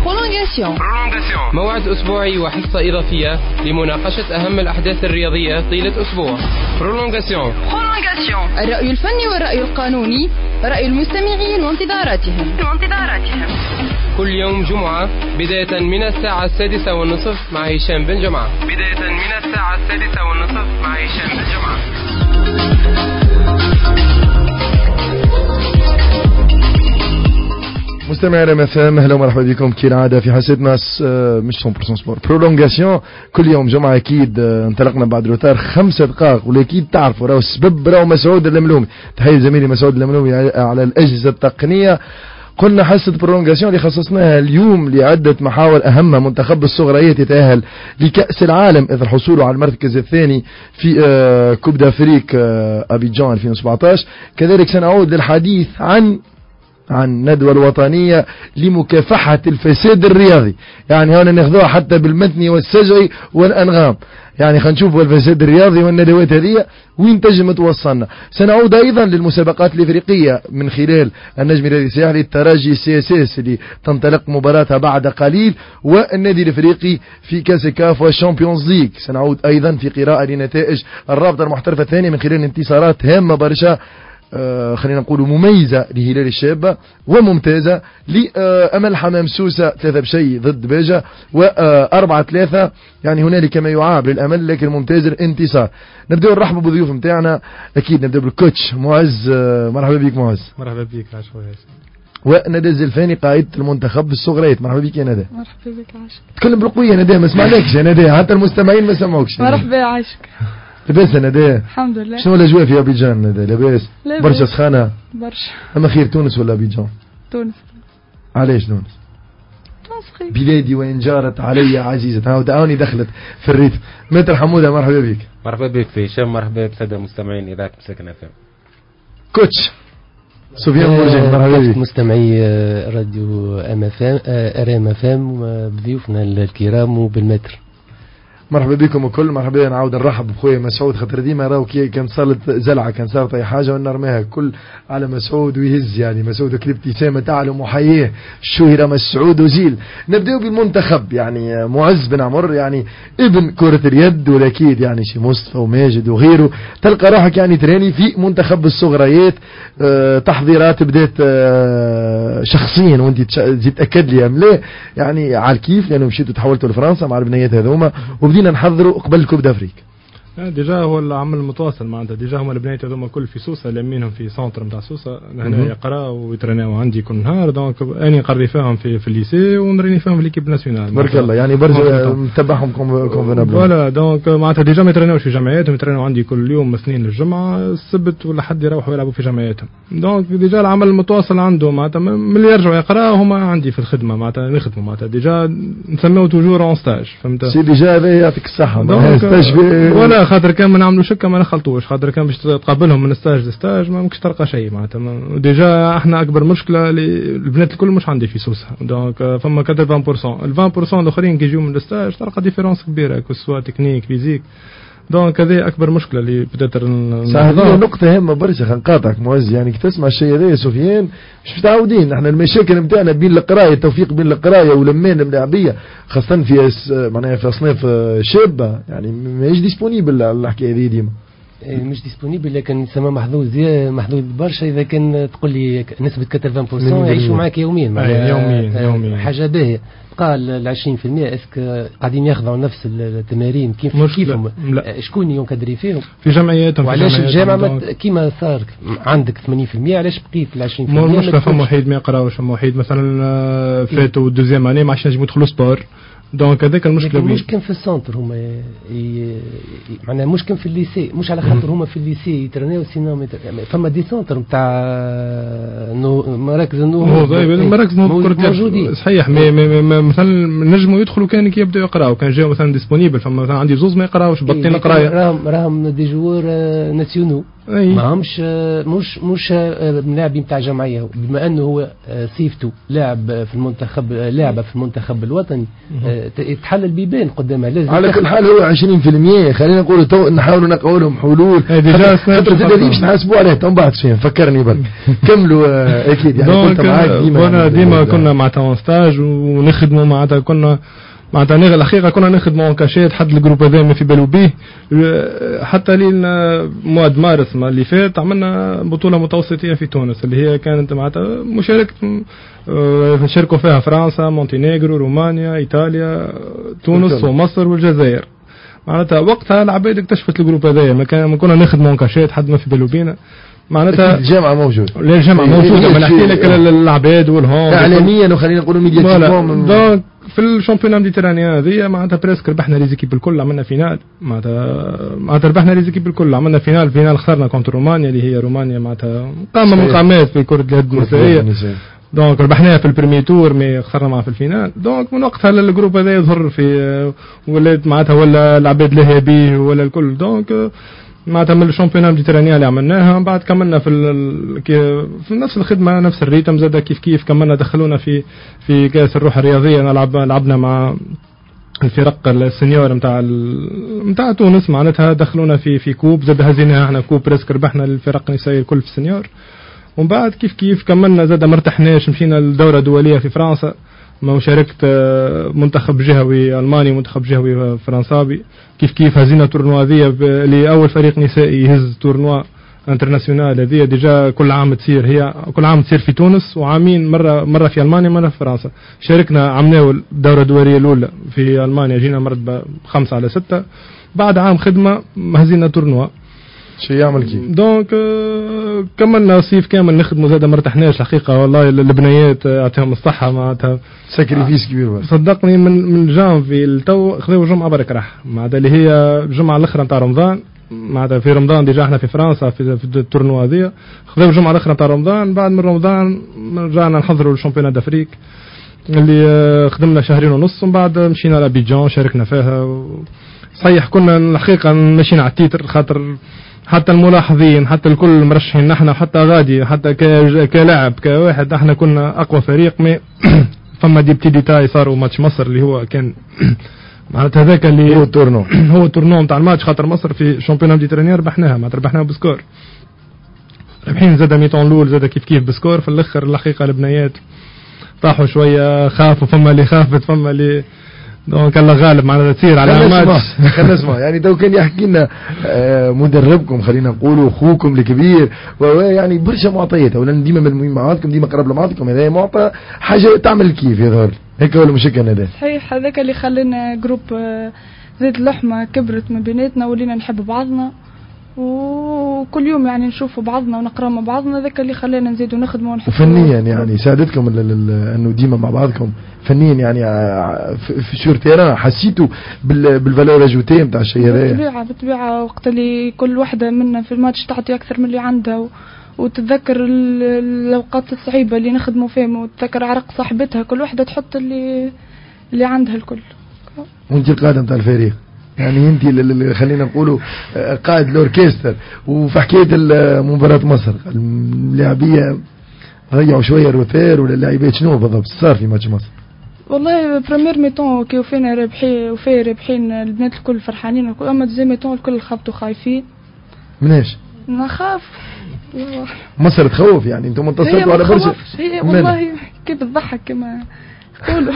موعد أسبوعي وحصة إضافية لمناقشة أهم الأحداث الرياضية طيلة أسبوع. برولونغاسيون. الرأي الفني والرأي القانوني، رأي المستمعين وانتظاراتهم. كل يوم جمعة بداية من الساعة 6:30 مع هشام بن جمعة. مستمعي RMFM، اهلا ومرحبا بكم كالعادة في حلقتنا مش 100% سبور برولونغاسيون. كل يوم جمعة اكيد انطلقنا بعد روتار 5 دقائق، واكيد تعرفوا راهو السبب راهو مسعود الملومي. تحية زميلي مسعود الملومي على الأجهزة التقنية. قلنا حصة برولونغاسيون اللي خصصناها اليوم لعدة محاور أهمها. منتخب الصغريات يتأهل لكأس العالم إثر الحصول على المركز الثاني في كوب دافريك أبيجان 2017. كذلك سنعود للحديث عن الندوة الوطنية لمكافحة الفساد الرياضي، يعني هنا ناخذوها حتى بالمتني والسجعي والأنغام، يعني خلينا نشوفوا الفساد الرياضي والندوات هذه وين تجم توصلنا. سنعود أيضا للمسابقات الإفريقية من خلال النجم الرياضي الساحلي الترجي CSS اللي تنطلق مباراتها بعد قليل، والنادي الإفريقي في كأس كاف والشامبيونز ليج. سنعود أيضا في قراءة لنتائج الرابطة المحترفة الثانية من خلال انتصارات هامة برشا، خلينا نقول مميزة لهلال الشابة وممتازة لأمل حمام سوسة 3 بشيء ضد باجة و4-3، يعني هنالك ما يعاب للأمل لكن ممتاز الانتصار. نبدأ نرحب بضيوف متاعنا، أكيد نبدأ بالكوتش معز. مرحبا بك معز. مرحبا بك عشوائي. وندى الزلفاني قائد المنتخب الصغريات. مرحبا بك يا ندى. مرحبا بك عاشق. تكلم بالقوية يا ندى، ما سمعناكش يا ندى، حتى المستمعين ما سمعوكش. مرحبا عاشق. لاباس يا ندى؟ الحمد لله. شنو الأجواء في أبيجان ندى؟ لاباس؟ برشا سخانة برشا. أما خير تونس ولا أبيجان؟ تونس. علاش تونس؟ خير. بلادي وإن جارت علي عزيزة. دعوني دخلت في الريتم. متر حمودة مرحبا بك. مرحبا بك في هشام. مرحبا بسادة مستمعين إذاعة مساكن FM. كوتش سفيان مرجان مرحبا بك. مستمعي راديو RMFM بضيوفنا الكرام وبالمتر. مرحبا بكم وكل مرحبا. نعاود نرحب بخويا مسعود، خاطر ديما راهو كي كان صارت زلعه، كان صارت اي حاجه ونرميها كل على مسعود ويهز، يعني مسعود كل ابتسامه تعلم وحياه الشهره مسعود وزيل. نبداو بالمنتخب، يعني معز بن عمر يعني ابن كره اليد، واكيد يعني شي مصطفى وماجد وغيره. تلقى روحك يعني تراني في منتخب الصغريات. تحضيرات بدات شخصيا وانت تزيد تاكد لي ام لا، يعني على الكيف لانه مشيتوا تحولتوا لفرنسا مع البنيات هذوما وبدينا نحضروا قبل كوب دافريك. ديجا هو العمل المتواصل معناتها. ديجا هما البنات هذوما كل في سوسه لامينهم في سونتر نتاع سوسه هنا يقراو ويتريناو عندي كل نهار. دونك اني نقري فيهم في الليسي ونريني فيهم في ليكيب ناسيونال. بارك الله، يعني برشا متبعهم كونفينابل. فوالا دونك معناتها ديجا ما يتريناوش في جمعياتهم، يتريناو عندي كل يوم اثنين للجمعه، السبت ولا حد يروحوا يلعبوا في جمعياتهم. دونك ديجا العمل المتواصل عندهم معناتها من اللي يرجعوا يقراوا هما عندي في الخدمه معناتها نخدموا معناتها. ديجا نسميو توجور اون ستاج، فهمت سي ديجا هذا يعطيك الصحه. ولا خاطر كان ما نعملوا شكا ما نخلطوش، خاطر كان باش تقابلهم من ستاج لستاج ما ممكنش تلقى شيء معناتها. ديجا احنا اكبر مشكله البنات الكل مش عندي في سوسه. دونك فما 80% ال 20% الاخرين كي يجوا من الستاج تلقى ديفيرونس كبيره كسوا تكنيك فيزيك. دونك هذه اكبر مشكله اللي بدات هذه نقطه هامه برشا. خلينا نقاطعك معز، يعني كي تسمع الشيء هذا يا سفيان مش متعودين احنا المشاكل نتاعنا بين القرايه، التوفيق بين القرايه ولمان الملاعبيه خاصه في معناها في اصناف شابه، يعني ماهيش ديسپونيبل الحكايه هذه ديما. مش ديسپونيبل، لكن سما محظوظ برشا اذا كان تقول لي نسبه 80% يعيشوا معك يوميا حاجه باهيه. قال ال 20% اسك قاعدين ياخذوا نفس التمارين كيفهم؟ شكون ينكدري فيهم في جمعياتهم؟ وعلاش الجامعه كيما صار عندك 80% علاش بقيت ال 20%؟ مش فما وحيد ما يقراوش، فما وحيد مثلا فاتوا الدوزيام اني ما عادش ينجموا يدخلوا سبور. دونك هذاك المشكله مش كان في السنتر هما معناها مش كان في الليسي، مش على خاطر هما في الليسي يترناو سينما. فما دي سنتر نتاع مراكز مراكز موجودين صحيح. مثلا نجموا يدخلوا كان كي يبداو يقراوا، كان جاوا مثلا ديسپونيبل. فما مثلا عندي زوز ما يقراوش بطين قرايه، راهم دي جوار ناسيونو ماهمش مش لاعبين بتاع جمعيه، بما انه هو صيفته لاعب في المنتخب، لاعب في المنتخب الوطني، يتحل البيبان قدامها. لازم على كل حال هو 20%. خلينا نقول تو نحاولوا نقول لهم حلول. خطرة الذي باش نحاسبوا عليه تو بعد فين فكرني برك. كملوا اكيد يعني كنت معاك ديما كنا مع ستاج ونخدموا معناتها كنا معناتها الحقيقه كنا نخدموا كاشات حد الجروب هذا ما في بالو به. حتى لينا مواد مارس اللي فات عملنا بطوله متوسطيه في تونس اللي هي كانت معناتها مشاركه شاركوا فيها فرنسا، مونتينيغرو، رومانيا، ايطاليا، تونس ومصر والجزائر. معناتها وقتها العباد اكتشفت الجروب هذايا ما كنا نخدموا كاشات حد ما في بالو بينا. معناتها الجامعة موجود. لا الجامعة موجودة. ما نحكي لك العباد والهون إعلاميا وخلينا نقولوا ميدياتيكوم. دونك في الشامبيون ميديترانيان هذه معناتها بريسك ربحنا ليزيكيب الكل، عملنا فينال معناتها ربحنا ليزيكيب الكل، عملنا فينال خسرنا كونتر رومانيا اللي هي رومانيا معناتها قامة من قامات في كرة اليد النسائية. دونك ربحناها في البريمي تور مي خسرنا معها في الفينال. دونك من وقتها الجروب هذا يظهر في ولات معناتها ولا العباد لهابيه ولا الكل. دونك معناتها من الشامبيون ميديترانيان اللي عملناها بعد كملنا في نفس الخدمه نفس الريتم زاد كيف كملنا دخلونا في كاس الروح الرياضيه. لعبنا مع الفرق السنيور نتاع تونس معناتها دخلونا في كوب زاد هزينا احنا كوب بريسك ربحنا الفرق النسائيه الكل في السنيور. ومن بعد كيف كملنا زاد ما ارتحناش مشينا للدوره الدوليه في فرنسا ما شاركت منتخب جهوي ألماني منتخب جهوي فرنساوي. كيف هزينا تورنوا هذه لأول فريق نسائي يهز تورنوا انترناسيونال. هذه ديجا كل عام تصير في تونس وعامين مرة في ألمانيا مرة في فرنسا. شاركنا عملنا الدورة الدولية الأولى في ألمانيا جينا مرتبة 5/6. بعد عام خدمة هزينا تورنوا. شيء يعمل كيف دونك كملنا صيف كامل نخدموا زاد ما ارتحناش الحقيقه والله. البنيات يعطيهم الصحه معناتها ساكريفيس كبير بس. صدقني من جانفي التو خذوا جمعه برك راح معناتها اللي هي الجمعه الاخرى نتاع رمضان. معناتها في رمضان ديجا احنا في فرنسا في التورنوا هذه خذوا الجمعه الاخرى نتاع رمضان. بعد من رمضان رجعنا نحضروا الشامبيونات دافريك اللي خدمنا 2.5 شهر ومن بعد مشينا لابيجان شاركنا فيها. صحيح كنا الحقيقه ماشيين على التيتر خاطر حتى الملاحظين حتى الكل مرشحين نحن حتى غادي حتى كلاعب كواحد احنا كنا اقوى فريق. فما دي بتي ديتاي صاروا ماتش مصر اللي هو كان معناتها هذاك اللي هو التورنو نتاع الماتش خاطر مصر في شامبيون ميديترانيان ربحناها معناتها ربحناها بسكور ربحين زاد ميتون لول زاد كيف بسكور. في الاخر الحقيقه البنيات طاحوا شويه خافوا فما اللي خافت فما اللي دونك الله غالب معناتها تصير على ماتش. خلينا نسمع يعني تو كان يحكي لنا مدربكم خلينا نقولوا اخوكم الكبير يعني برشا معطيات ولا ديما من معاكم ديما قرب لمعاطيكم هذا معطى حاجه تعمل كيف يظهر هيك ولا مش هيك هذا صحيح. هذاك اللي خلينا جروب زيد اللحمه كبرت من بيناتنا ولينا نحب بعضنا وكل يوم يعني نشوفوا بعضنا ونقرا مع بعضنا. ذاك اللي خلينا نزيدوا نخدموا ونحبوا. وفنيا يعني ساعدتكم انه ديما مع بعضكم فنيا يعني في شور تيران حسيتوا بالفالور اجوتي نتاع الشيء هذا. بالطبيعه وقت اللي كل واحده منا في الماتش تعطي اكثر من اللي عندها وتتذكر الاوقات الصعيبه اللي نخدموا فيهم وتتذكر عرق صاحبتها كل واحده تحط اللي عندها الكل. وانت القائد نتاع الفريق يعني انت اللي خلينا نقولوا قائد الاوركستر. وفي حكايه مباراه مصر اللاعبيه رجعوا شويه الروتير ولا اللاعبات شنو بالضبط صار في ماتش مصر؟ والله بريمير ميتون كي وفينا رابحين البنات الكل فرحانين والكل. اما زي ميتون الكل خابطوا خايفين. مناش؟ نخاف. مصر تخوف يعني انتم انتصرتوا على برشا. هي والله كيف تضحك كما يقولوا.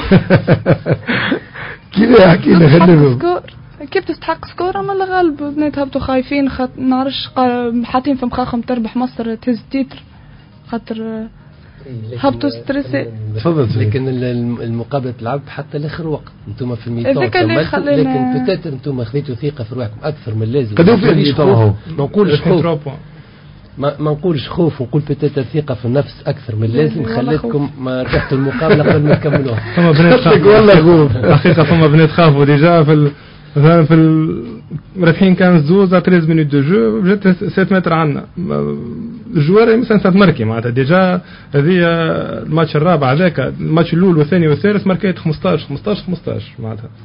كيف يحكي لنا خلينا كيف تستحق سكور. اما الغالب بنات هبطوا خايفين نعرفش حاطين في مخاخهم تربح مصر تهز تيتر خاطر هبطوا ستريسي. لكن المقابله تلعب حتى لاخر وقت انتم في الميتون لكن بتاتر انتم خذيتوا ثقه في روحكم اكثر من اللازم. قدوا في الميتون ما نقولش خوف ما نقولش خوف ونقول بتاتر ثقه في النفس اكثر من اللازم خلتكم ما ربحتوا المقابله قبل ما تكملوها. فما بنات خافوا الحقيقه فما بنات خافوا ديجا في رابحين كان زوز 13 مينوت دو جو جات 7 متر عنا الجوار مثلا سات ماركي معناتها ديجا هذه الماتش الرابع هذاك الماتش الاول والثاني والثالث ماركيت 15 معناتها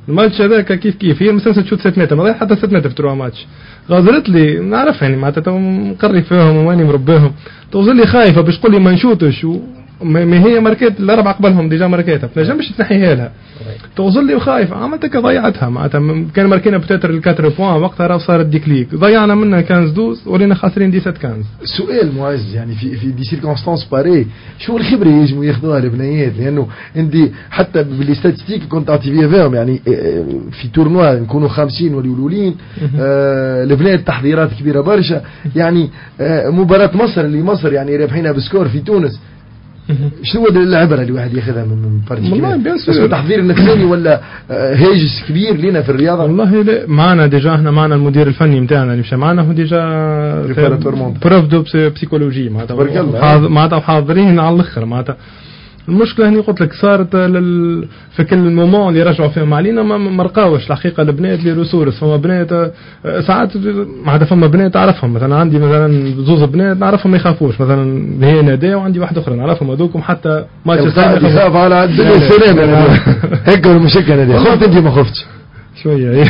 الماتش هذاك كيف هي مسلسل تشوت 6 متر ما ضيع حتى 6 متر في 3 ماتش. غازرت لي نعرف يعني معناتها مقري فيهم وماني مربيهم توصل لي خايفه باش تقول لي ما نشوتش ما هي ماركات الاربعه قبلهم ديجا ماركاتها ما نجمش تنحيها لها توصل لي وخايف عملتك ضيعتها معناتها كان ماركينا بتاتر الكاتر بوان وقتها راه صارت ديكليك ضيعنا منها 15 12 ولينا خاسرين 17 سؤال معز يعني في دي سيركونستانس باري شو الخبره يجموا ياخذوها البنيات لانه انت حتى بالستاتستيك كنت تعطي فيها فيهم يعني في تورنوا نكونوا 50 والولولين البنات تحضيرات كبيره برشا يعني مباراه مصر اللي مصر يعني رابحينها بسكور في تونس شنو العبره اللي واحد ياخذها من بارتي والله بس تحضير النفساني ولا هاجس كبير لنا في الرياضه والله لا معنا ديجا احنا معنا المدير الفني نتاعنا اللي مشى معنا هو ديجا بروف دو بسيكولوجي معناتها حاضرين على الاخر معناتها المشكله هني قلت لك صارت في كل المومون اللي رجعوا فيهم علينا ما رقاوش الحقيقه البنات اللي ريسورس فما بنات ساعات معناتها فما بنات اعرفهم مثلا عندي مثلا زوز بنات نعرفهم ما يخافوش مثلا اللي هي ناديه وعندي واحده اخرى نعرفهم هذوكم حتى ماتش يخاف على الدنيا السلام هيك المشكله ناديه خفت انت ما خفتش شويه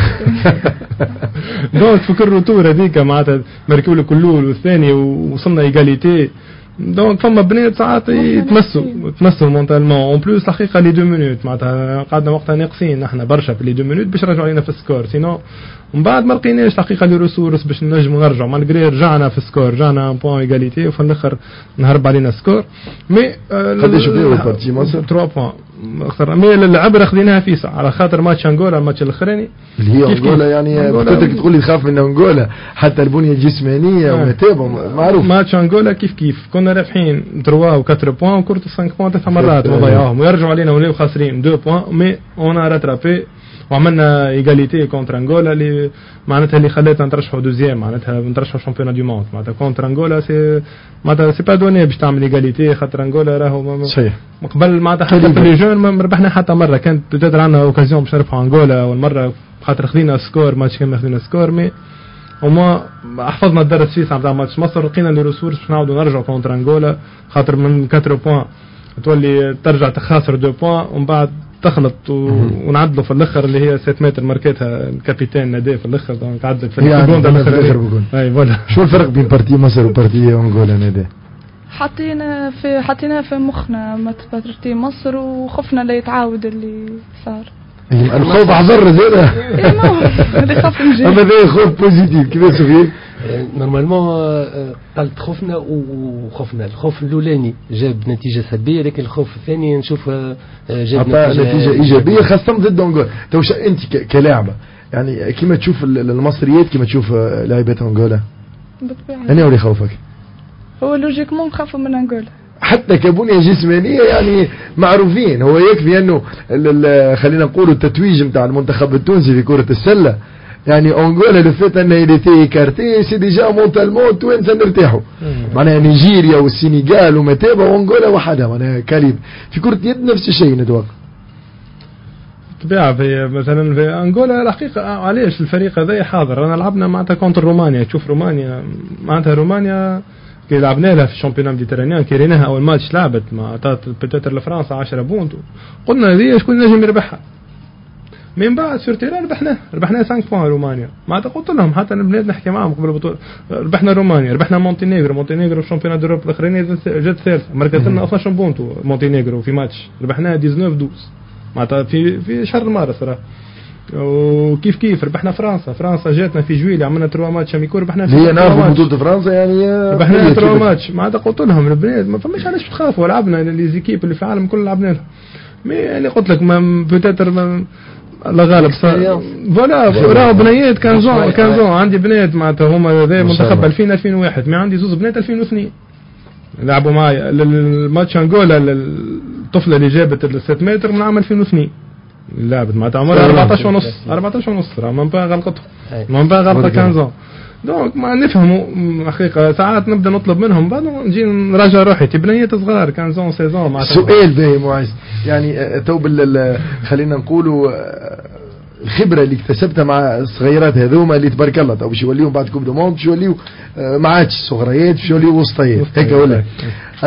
دونك فكر الروتور هذيك معناتها مركبوا لك الاول والثاني ووصلنا ايجاليتي دونك فما بنات ساعات يتمسوا مونتالمون اون بلوس الحقيقه لي 2 مينوت معناتها قعدنا وقتها ناقصين احنا برشا في لي 2 مينوت باش يرجعوا علينا في السكور سينو ومن بعد ما لقيناش الحقيقه لي ريسورس باش نجموا نرجعوا مالغري رجعنا في السكور رجعنا ان بوان ايغاليتي وفي الاخر نهرب علينا سكور مي قداش بيو بارتي مصر 3 بوان اخر مي العبره خذيناها فيسا على خاطر ماتش انغولا الماتش الاخراني اللي هي انغولا يعني بتقدر تقول لي تخاف من انغولا حتى البنيه الجسمانيه ومتابعه معروف ماتش انغولا كيف كنا رابحين 3 و 4 بوان وكرت 5 بوان 3 مرات وضيعوهم ويرجعوا علينا ونلاقيو خاسرين 2 بوان مي اون راترابي وعملنا ايغاليتي كونتر انغولا اللي معناتها اللي خلاتنا نترشحوا دوزيام معناتها نترشحوا شامبيون دو موند معناتها كونتر انغولا معناتها سي با دوني باش تعمل ايغاليتي خاطر انغولا راهو صحيح قبل معناتها حتى في لي جون ما ربحنا حتى مره كانت بتقدر عندنا اوكازيون باش نربحوا انغولا والمره خاطر خذينا سكور ماتش كامل خذينا سكور مي وما حفظنا الدرس فيه نتاع ماتش مصر لقينا لي ريسورس باش نعاودوا نرجعوا كونتر انغولا خاطر من 4 بوان تولي ترجع تخاسر 2 بوان ومن بعد تخلط ونعدلوا في الاخر اللي هي 6 متر ماركتها الكابيتان نادي في الاخر دونك عدلت في الاخر بقول اي فوالا شو الفرق بين بارتي مصر وبارتي انغولا نادي حطينا في مخنا بارتي مصر وخفنا لا يتعاود اللي صار الخوف حضر زيادة هذا خوف نجي هذا خوف بوزيتيف كيف سوفي نورمالمون قلت خفنا وخفنا الخوف الاولاني جاب نتيجه سلبيه لكن الخوف الثاني نشوف جاب نتيجه ايجابيه خاصه ضد انغولا. توش انت كلاعبه يعني كيما تشوف المصريات كيما تشوف لاعبات انغولا انا ولي خوفك هو لوجيكمون نخافوا من انغولا حتى كبنية جسمانية يعني معروفين. هو يكفي انه خلينا نقول التتويج متاع المنتخب التونسي في كرة السلة يعني انغولا لو فات انه يديتي كارتي سي ديجا مونتالمون توانسه نرتاحوا معناها نيجيريا والسينيغال ومتابع وانغولا وحدها معناها كاليب. في كرة يد نفس الشيء نتوقع طبيعة في مثلا في انغولا الحقيقة علاش الفريق هذا حاضر. انا لعبنا معناتها كونتر رومانيا. تشوف رومانيا معناتها رومانيا كي لعبنا لها في الشامبيون ميديترانيان كي ريناها اول ماتش لعبت مع بيتر لفرنسا 10 بونت قلنا هذه شكون نجم يربحها. من بعد سور تيران ربحنا 5 بوان رومانيا. معناتها قلت لهم حتى البلاد نحكي معاهم قبل البطوله ربحنا رومانيا ربحنا مونتينيغرو في الشامبيون دوروب الاخراني جات ثالثه مركز لنا 12 بونت مونتينيغرو في ماتش ربحناها 19 12 معناتها في شهر مارس راه. وكيف ربحنا فرنسا جاتنا في جويلي عملنا 3 ماتش اميكو ربحنا هي نعرفوا بطولة فرنسا يعني ربحنا 3 ماتش. معناتها قلت لهم البنات ما فماش علاش تخافوا لعبنا لي زيكيب اللي في العالم كله لعبنا لهم. مي اللي قلت لك بوتيتر لا غالب فوالا راهو بنيات كان زون عندي بنات معناتها هما ذا منتخب 2001 مي عندي زوز بنات 2002 لعبوا معايا الماتش انغولا الطفله اللي جابت ال 6 متر من عام 2002 لعبت معناتها عمرها 14 ونص راه ما بقى غلطته ما بقى غلطه كان زون. دونك ما نفهموا حقيقه ساعات نبدا نطلب منهم بعد نجي نراجع روحي بنيات صغار كان زون سيزون معناتها. سؤال باهي معز يعني تو خلينا نقولوا الخبره اللي اكتسبتها مع الصغيرات هذوما اللي تبارك الله تو باش يوليو بعد كوب دو موند باش يوليو ما عادش صغريات باش يوليو وسطيات هيك ولا الور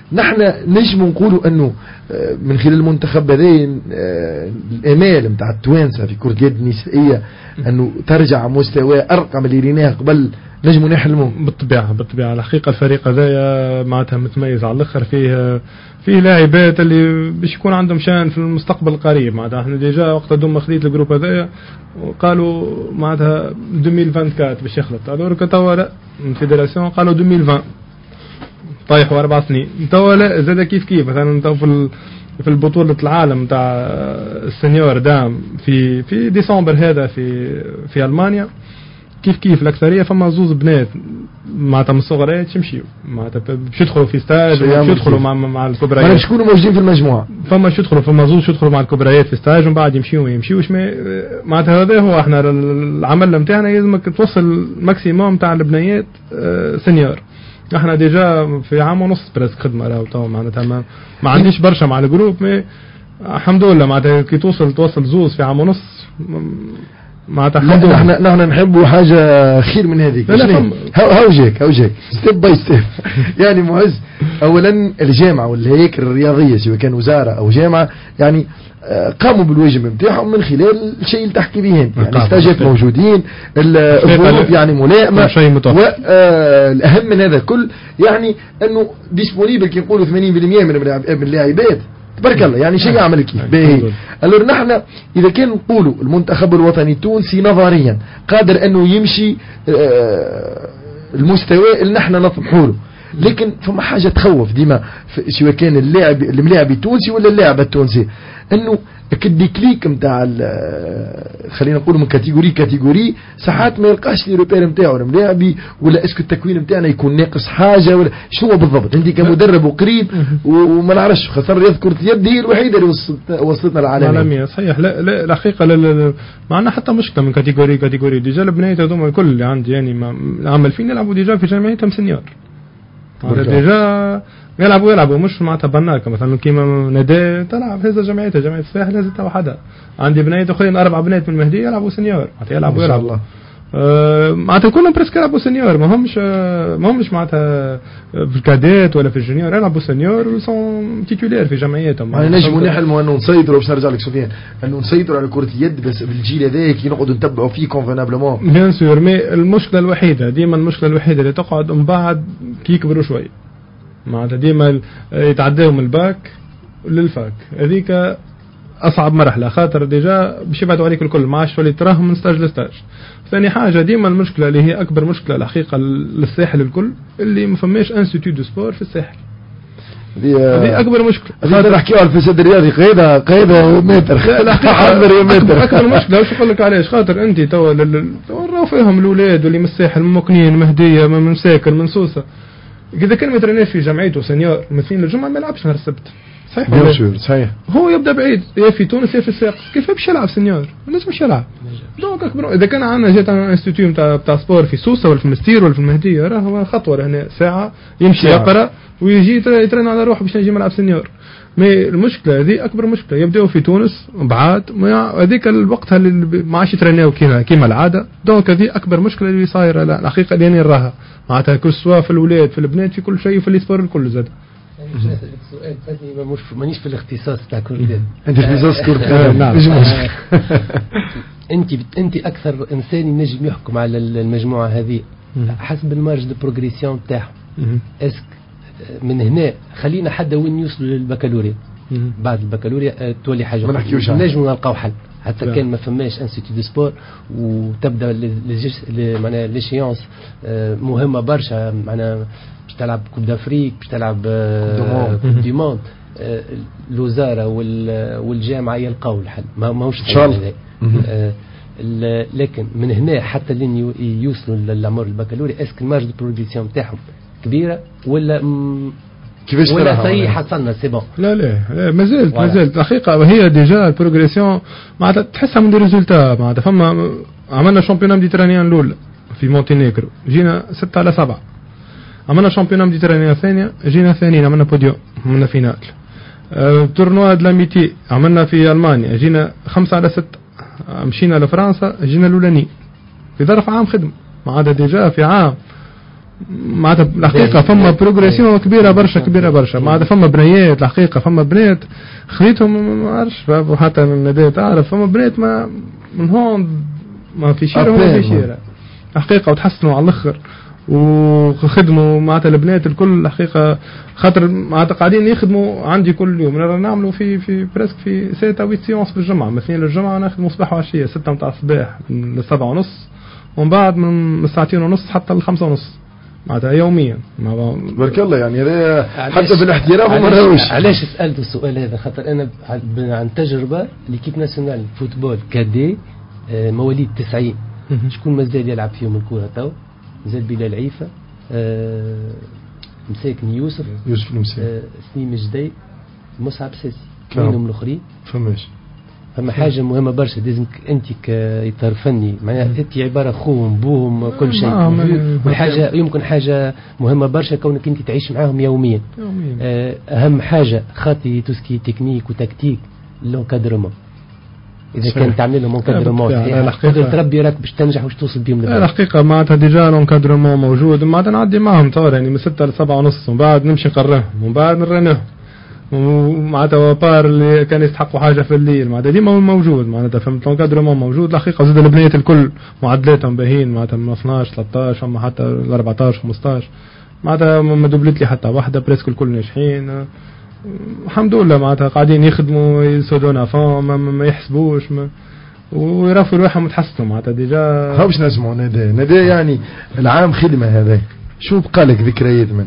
نحن نجم نقولوا انه من خلال المنتخب هذين الامال نتاع التوانسه في كرة اليد النسائيه انه ترجع مستوى ارقى من اللي ريناه قبل، نجموا نحلموا. بالطبيعه الحقيقه الفريق هذايا معناتها متميز على الاخر، فيه لاعبات اللي باش يكون عندهم شان في المستقبل القريب. معناتها احنا ديجا وقت دوم خديت الجروب هذايا وقالوا معناتها 2024 باش يخلط، الوغ توا لا الفيدراسيون قالوا 2020 طايحوا 4 سنين. توا لا زاد كيف مثلا تو في البطولة العالم تاع السنيور دام في ديسمبر هذا في ألمانيا، كيف الأكثرية فما زوز بنات معناتها من الصغريات يمشيو معناتها باش يدخلوا في ستاج باش يدخلوا مع الكبريات، باش يكونوا موجودين في المجموعة. فما زوز يدخلوا مع الكبريات في ستاج ومن بعد يمشيو ما يمشيوش. معناتها هذا هو احنا العمل نتاعنا، لازمك توصل الماكسيموم تاع البنيات سنيور. احنا ديجا في عام ونص بريسك خدمه راهو تو، معناتها ما عنديش برشا مع الجروب، الحمد لله معناتها كي توصل زوز في عام ونص معناتها الحمد لله. نحن نحبوا حاجه خير من هذيك. هاوجيك ستيب باي ستيب. يعني معز، اولا الجامعه والهيكل الرياضيه سواء كان وزاره او جامعه يعني قاموا بالواجب نتاعهم من خلال الشيء اللي تحكي به انت، يعني ستاجات موجودين، الظروف يعني ملائمه، والاهم من هذا كل يعني انه ديسبونيبل كي نقولوا 80% من اللاعبات تبارك الله، يعني شيء يعمل كيف باهي. الور نحن اذا كان نقولوا المنتخب الوطني التونسي نظريا قادر انه يمشي المستوى اللي نحن نطمحوا له، لكن فما حاجه تخوف ديما سواء كان اللاعب الملاعب التونسي ولا اللاعب التونسي، انه الديكليك نتاع خلينا نقول من كاتيجوري ساعات ما يلقاش لي روبير نتاعو الملاعبي، ولا اسكو التكوين نتاعنا يكون ناقص حاجه، ولا شنو بالضبط. انت كمدرب وقريب وما نعرفش خاطر يذكر اليد هي الوحيده اللي وصلتنا العالميه. صحيح. لا الحقيقه ما عندنا حتى مشكله من كاتيجوري ديجا البنات هذوما الكل اللي عندي يعني عمل فين يلعبوا ديجا في جامعتهم سنيور ديجا يلعبوا مش معناتها بناكه مثلا كيما نداء تلعب هذا جمعيه الساحل لازم وحدها. عندي بنات اخرين 4 بنات من المهديه يلعبوا سنيور معناتها يلعبوا معناتها كلهم بريسك يلعبوا سنيور، ما همش معناتها في الكادات ولا في الجونيور، يلعبوا سنيور وسون تيتولير في جمعياتهم. يعني نجموا نحلموا انه نسيطروا، باش نرجع لك سفيان، انه نسيطروا على كرة اليد بس بالجيل هذاك نقعدوا نتبعوا فيه كونفينابلمون. بيان سور، مي المشكله الوحيده اللي تقعد من بعد كي يكبروا شوي معناتها ديما يتعداهم الباك للفاك، هذيك اصعب مرحله خاطر ديجا باش يبعدوا عليك الكل، ما عادش تولي تراهم من ستاج لستاج. ثاني حاجه ديما المشكله اللي هي اكبر مشكله الحقيقه للساحل الكل، اللي ما فماش انستيتيو دو سبور في الساحل. هذه اكبر مشكله. هذا نحكيو على الفساد الرياضي قيده متر اكبر مشكله. واش نقول لك علاش؟ خاطر انت توا راهو فيهم الاولاد واللي من الساحل من مكنين مهديه من ساكن من سوسه، اذا كان ما تريناش في جمعيته سنيور مثلين الجمعه ما يلعبش نهار السبت. صحيح هو يبدا بعيد يا في تونس يا في الساقس، كيف باش يلعب سنيور؟ الناس مش يلعب. دونك اكبر اذا كان عندنا جات انستيتيو نتاع سبور في سوسه ولا في المستير ولا في المهديه، راه خطوه لهنا ساعه يمشي يقرا ويجي يترين على روحه باش نجي ملعب سنيور. مي المشكله هذه اكبر مشكله، يبداو في تونس بعاد هذيك الوقت اللي ما عادش يتريناو كيما العاده. دونك هذه اكبر مشكله اللي صايره الحقيقه اللي انا نراها معناتها كل سوا في الاولاد في البنات في كل شيء في السبور الكل زاد. السؤال ثاني مانيش في الاختصاص تاع كرة اليد. انت في اختصاص كرة اليد. نعم. انت اكثر انسان ينجم يحكم على المجموعه هذه حسب المارج دو بروغريسيون تاعهم. اسك من هنا خلينا حدا وين يوصلوا للبكالوريا، بعد البكالوريا تولي حاجه نجموا نلقاو حل. حتى كان ما فماش انستيتيو دو سبور وتبدا معناها ليشيونس مهمه برشا، معناها باش تلعب كوب دافريك، باش تلعب كوب دي موند، الوزاره والجامعه يلقاو الحل. ماهوش ان شاء الله. لكن من هنا حتى لين يوصلوا للعمر البكالوريا، اسك المارج دو بروغريسيون تاعهم كبيره ولا كيفاش ولا صحيح حصلنا سي بون؟ لا مازالت الحقيقه هي ديجا البروغريسيون معناتها تحسها من دي ريزولتا. معناتها فما عملنا شامبيون ميديترانيان الاولى في مونتينيغرو جينا 6-7، عملنا شامبيون ميديترانيان الثانيه جينا ثانيين، عملنا بوديوم عملنا فينال. تورنوا د لاميتي عملنا في المانيا جينا 5-6، مشينا لفرنسا جينا الاولاني في ظرف عام خدمه. معناتها ديجا في عام معناتها الحقيقه فما بروغريسيون كبيره برشا معناتها فما بنيات الحقيقه فما بنات خذيتهم ما عرفش حتى النداء تعرف فما بنات ما من هون ما في شيء وما في شيء الحقيقه وتحسنوا على الاخر وخدموا معناتها البنات الكل الحقيقه خاطر معناتها قاعدين يخدموا عندي كل يوم نعملوا في بريسك في 6 8 سيونس في الجمعه مثلا الجمعه نخدموا صباح وعشيه 6 نتاع الصباح ل 7:30 ومن بعد من 2:30 حتى ل 5:30 معناتها يوميا بارك الله يعني هذا حتى في الاحتراف ما راهوش. علاش سالت السؤال هذا خاطر انا عن تجربه ليكيب ناسيونال فوتبول كادي مواليد 90 شكون مازال يلعب فيهم الكره تو مازال بلال عيفه مساكن يوسف المساك سليم جدي مصعب ساسي كاينهم الاخرين فما حاجه مهمه برشا لازمك انت كاطار فني معناها انت عباره خوهم بوهم كل شيء والحاجه يمكن حاجه مهمه برشا كونك انت تعيش معاهم يوميا اهم حاجه خاطي توسكي تكنيك وتكتيك لونكادرمون اذا كان تعمل لهم انكادرمون تقدر تربي راك باش تنجح واش توصل بهم للغاية. الحقيقه معناتها ديجا الانكادرمون موجود معناتها نعدي معهم طور يعني من 6 ل 7:30 ومن بعد نمشي نقرهم ومن بعد نرنهم ومعناتها بار اللي كان يستحقوا حاجه في الليل معناتها ديما موجود معناتها فهمت الانكادرمون موجود الحقيقه زاد البنيات الكل معدلاتهم باهين معناتها من 12 13 اما حتى 14 15 معناتها ما دوبلت لي حتى واحده بريسك الكل ناجحين الحمد لله معناتها قاعدين يخدموا يسودونا فهم ما يحسبوش ويرافوا روحهم متحسنوا معناتها ديجا ها باش نسمعوا نداء يعني العام خدمه هذا شو بقى لك ذكريات منه؟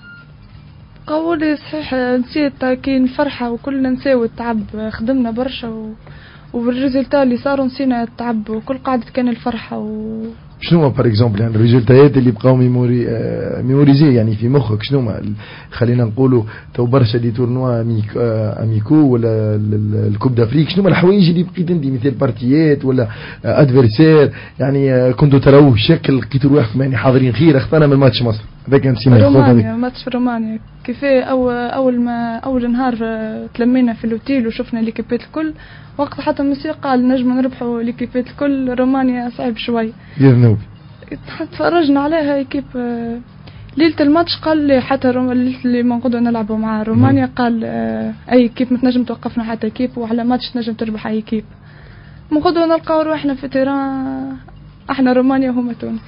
قولي صحيح نسيت كاين الفرحه وكلنا نساو التعب خدمنا برشا والريزلتا اللي صاروا نسينا التعب وكل قعدة كان الفرحه شنو بار اكزومبل يعني الريزلتات اللي بقاو ميموريزي يعني في مخك شنو خلينا نقولوا تو برشا دي تورنوا اميكو ولا الكوب دافريك شنو الحوايج اللي بقيت انت مثل بارتيات ولا ادفيرسير يعني كنتوا تراوه شكل لقيتوا روحكم يعني حاضرين خير اختنا من ماتش مصر هذا كان سيما رومانيا ماتش رومانيا كيفاه اول نهار تلمينا في الاوتيل وشفنا ليكيبات الكل وقت حتى مسير قال نجم نربحوا ليكيبات الكل رومانيا صعب شوي يذنوب تفرجنا عليها كيف ليلة الماتش قال لي حتى اللي منقودوا نلعبوا مع رومانيا قال اي كيف ما تنجم توقفنا حتى كيف وعلى ماتش تنجم تربح اي كيف منقودوا نلقاو روحنا في تيران احنا رومانيا وهما تونس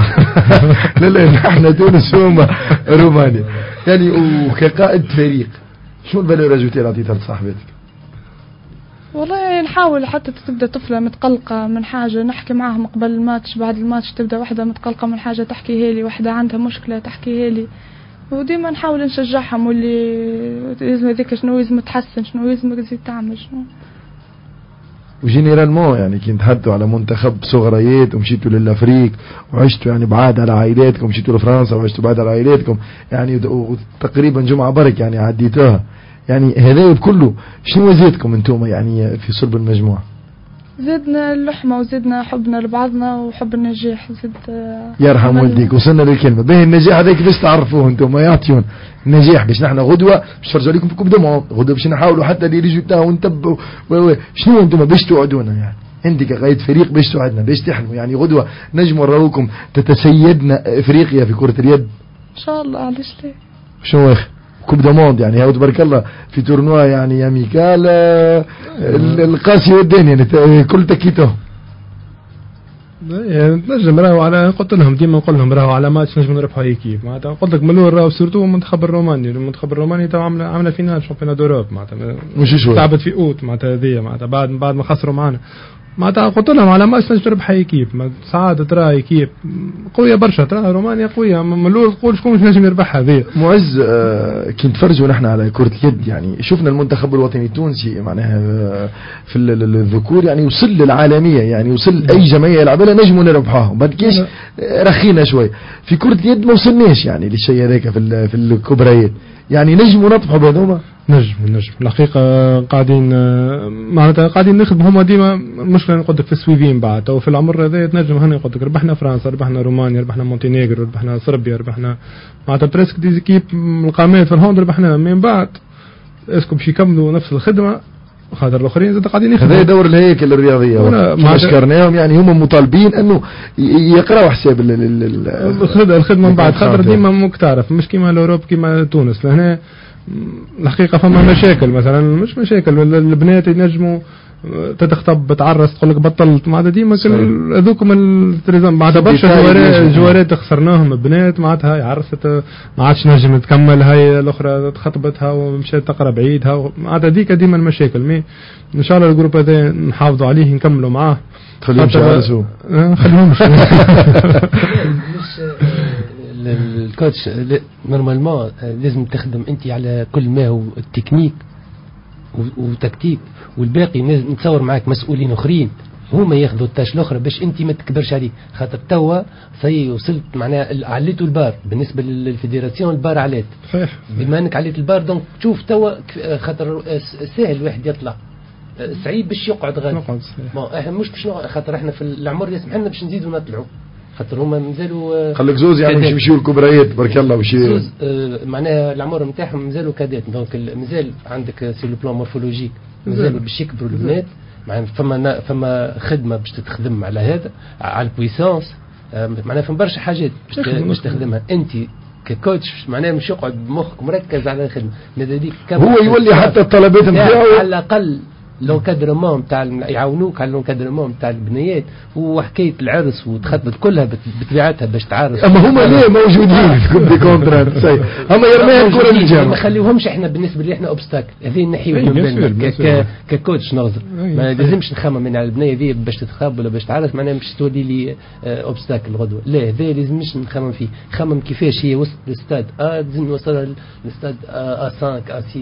لا احنا تونس وهما رومانيا يعني وكقائد فريق شو الفالور اجوتي اللي عطيتها لصاحبتك؟ والله نحاول حتى تبدا طفله متقلقه من حاجه نحكي معاهم قبل الماتش بعد الماتش تبدا واحده متقلقه من حاجه تحكيها لي واحده عندها مشكله تحكيها لي وديما نحاول نشجعهم واللي لازم هذيك شنو لازم تحسن شنو لازم تزيد تعمل شنو وجينيرالمون يعني كنت حدوا على منتخب صغريات ومشيتوا للافريق وعشتوا يعني بعاد على عائلاتكم مشيتوا لفرنسا وعشتوا بعاد على عائلاتكم يعني تقريبا جمعه برك يعني عديتوها يعني هذا بكله شنو زيدكم انتم يعني في صلب المجموعة؟ زدنا اللحمة وزدنا حبنا لبعضنا وحب النجاح زد يرحم والديك وصلنا للكلمة به النجاح هذا كيفاش تعرفوه انتم يعطيون النجاح باش نحن غدوة باش نفرجوا عليكم في كوب دموع غدوة باش نحاولوا حتى لي ريزولتا ونتبعوا شنو انتم باش توعدونا يعني انت كقائد فريق باش توعدنا باش تحلموا يعني غدوة نجموا نراوكم تتسيدنا افريقيا في كرة اليد ان شاء الله علاش لا شنو اخي كوب داموند يعني هاو تبارك الله في تورنوا يعني اميكال القاسي والدين يعني كل تكيته يعني نجم راهو على قلت لهم ديما نقول لهم راهو على ماتش نجم نربحوا اي كيف معناتها قلت لك من الاول راهو سورتو المنتخب الروماني تو عامله فينال شامبيون دوروب معناتها مش شوي لعبت في اوت معناتها هذيا معناتها بعد ما خسروا معنا معناتها قلت لهم على ما نجم تربح اي كيف ساعات ترى اي كيف قويه برشا ترى رومانيا قويه من الاول تقول شكون باش نجم يربحها هذه معز كي نتفرجوا نحن على كره اليد يعني شفنا المنتخب الوطني التونسي معناها في الذكور يعني وصل للعالميه يعني وصل اي جمعيه يلعب لها نجموا نربحوها بعد كيش رخينا شوي في كره اليد ما وصلناش يعني للشيء هذاك في الكبريات يعني نجموا نطمحوا بهذوما نجم الحقيقه قاعدين معناتها قاعدين نخدموا هما ديما المشكله نقول لك في السويفين بعد او في العمر هذا تنجم هنا نقول لك ربحنا فرنسا ربحنا رومانيا ربحنا مونتينيغرو ربحنا صربيا ربحنا معناتها بريسك ديزيكيب القامات في الهوند ربحنا من بعد اسكم باش يكملوا نفس الخدمه خاطر الاخرين زاد قاعدين هذا دور الهيكل الرياضيه ما ذكرناهم، يعني هم مطالبين انه يقراوا حساب الخدمه من بعد، خاطر ديما ممكن تعرف مش كيما الاوروب كيما تونس. لهنا الحقيقه فما مشاكل، مثلا مش مشاكل البنات ينجموا تتخطب تعرس تقول لك بطلت، معناتها ديما هذوك معناتها برشا جوارات خسرناهم بنات معناتها هاي عرست ما عادش نجم تكمل، هاي الاخرى تخطبتها ومشات تقرا بعيدها، معناتها ديك ديما المشاكل. مي ان شاء الله الجروب هذا نحافظوا عليه نكملوا معاه، خليهم يعرسوا خليهم الكوتش نورمالمون لازم تخدم انت على كل ما هو التكنيك وتكتيك، والباقي نتصور معك مسؤولين اخرين هما ياخذوا التاش الاخرى باش انت ما تكبرش عليك. خاطر توا سي وصلت معناها عليتوا البار بالنسبه للفيدراسيون، البار عليت صحيح. بما انك عليت البار دونك تشوف توا خاطر سهل الواحد يطلع، صعيب باش يقعد غادي. احنا مش باش خاطر احنا في العمر يسمح لنا باش نزيدوا نطلعوا، خاطر هما مازالوا خليك زوز يعني باش يمشيوا الكبريات برك الله باش زوز معناها العمر نتاعهم مازالوا كادات، دونك مازال عندك سي لو بلان مورفولوجيك مازالوا باش يكبروا البنات، معناها فما خدمه باش تتخدم على هذا على البويسانس، معناها فما برشا حاجات باش تخدمها انت ككوتش، معناها مش يقعد بمخك مركز على الخدمه، هو يولي حتى الطلبات نتاعو على الاقل لونكادرمون تاع يعاونوك على لونكادرمون تاع البنيات، وحكايه العرس وتخطط كلها بطبيعتها باش تعرس. اما هما ليه موجودين في كونترات اما يرميها الكره للجامعه، ما خليوهمش احنا بالنسبه لي احنا اوبستاكل، هذه نحيوها من بالنا ككوتش نظر، ما لازمش نخمم من على البنيه ذي باش تتخاب ولا باش تعرس معناها باش تولي لي اوبستاكل غدوه، لا هذا لازمش نخمم فيه، خمم كيفاش هي وصلت للستاد لازم نوصلها للستاد A5 A6.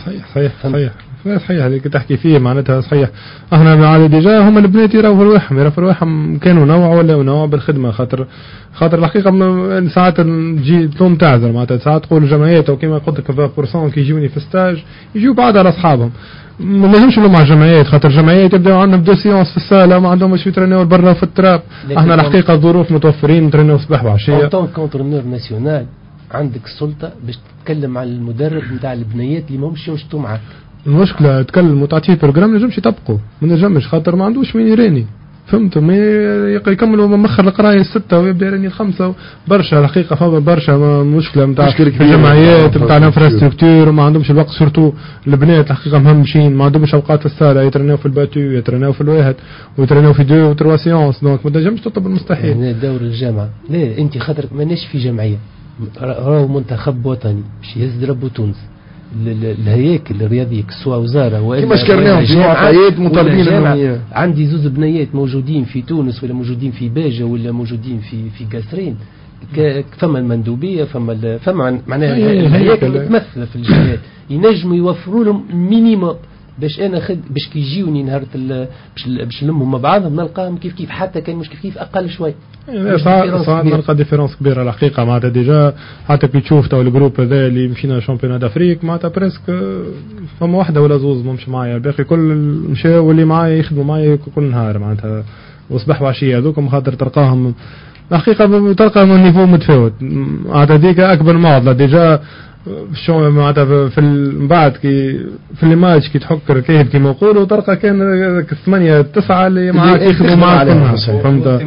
صحيح اللي تحكي فيه معناتها صحيح. احنا عاد ديجا هم البنات يراو رواحهم كانوا نوع ولا نوع بالخدمه، خاطر الحقيقه ساعات تجي تلوم تعذر معناتها ساعات تقول الجمعيات او كما قلت لك 20% كي يجوني في ستاج يجوا بعد على اصحابهم، ما لازمش نلوم على الجمعيات، خاطر الجمعيات يبداو عندنا بدو سيونس في الصاله ما عندهمش يترينيو برا في التراب. احنا الحقيقه ظروف متوفرين نترينيو صباح وعشيه. طون كونترونور ناسيونال عندك السلطه باش تتكلم على المدرب نتاع البنيات اللي ماهمش ينشطوا معاك. المشكله تكلم وتعطيه بروجرام ما نجمش يطبقوا، ما نجمش خاطر ما عندوش وين يراني، فهمتوا؟ ما يكملوا مخر القرايه 6 ويبدا يراني 5 برشا الحقيقه فما برشا مشكله نتاع الجمعيات نتاع الانفراستركتور وما عندهمش الوقت، سورتو البنات الحقيقه مهمشين ما عندهمش اوقات في الصاله، يترناو في الباتو يترناو في الواحد ويترناو في 2 و 3 سيونس، دونك ما تنجمش تطلب المستحيل. هنا دور الجامعه، لا انت خاطر ماناش في جمعيه، راهو منتخب وطني باش يهز ربو تونس، الهياكل الرياضيه سواء وزاره ولا كما ذكرناهم في معطيات مطالبين. عندي زوز بنيات موجودين في تونس ولا موجودين في باجه ولا موجودين في قصرين، فما المندوبيه فما معناها الهياكل تمثل في الجهات ينجموا يوفروا لهم مينيموم باش انا باش كي يجيوني نهار باش نلمهم مع بعضهم نلقاهم كيف حتى كان مش كيف اقل شوي. صار نلقى ديفيرونس كبيره الحقيقه معناتها ديجا حتى كي تشوف تو الجروب هذا اللي مشينا شامبيون دافريك معناتها بريسك فما واحده ولا زوز مش معايا، الباقي كل مشاو واللي معايا يخدموا معايا كل نهار معناتها وصباح وعشيه هذوكم خاطر تلقاهم الحقيقه تلقى من نيفو متفاوت معناتها ديك اكبر معضله ديجا شو معناتها من بعد كي في الماتش كي تحك ركيب كيما يقولوا تلقى كان 8 9 اللي معاك يخدموا معاك فهمت.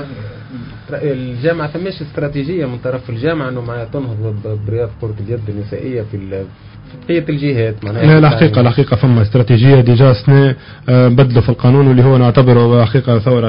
الجامعة ثماش استراتيجية من طرف الجامعة انه ما تنهض برياض كرة اليد النسائية في بقية الجهات. لا الحقيقة فما استراتيجية ديجا سنة بدلوا في القانون واللي هو نعتبره حقيقة ثورة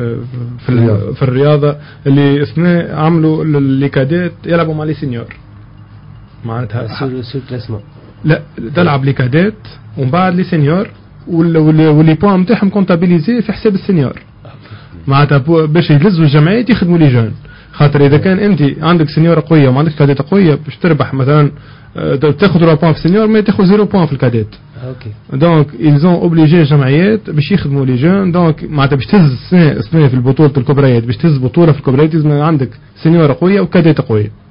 في الرياضة اللي سنة عملوا الليكادات يلعبوا مع لي سينيور معناتها سور كلاسمون، لا تلعب لي كادات ومن بعد لي سينيور واللي بوان نتاعهم كونتابيليزي في حساب السينيور معناتها باش يلزوا الجمعيات يخدموا لي جون، خاطر اذا كان انت عندك سينيور قويه وما عندك كادات قويه باش تربح مثلا تاخذ 3 بوان في السينيور ما تاخذ 0 بوان في الكادات. دونك ils ont obligé الجمعيات باش يخدموا لي جون، دونك معناتها باش تهز سنه في البطوله الكبريات باش تهز بطوله في الكبريات لازم عندك سينيور قويه وكادات قويه،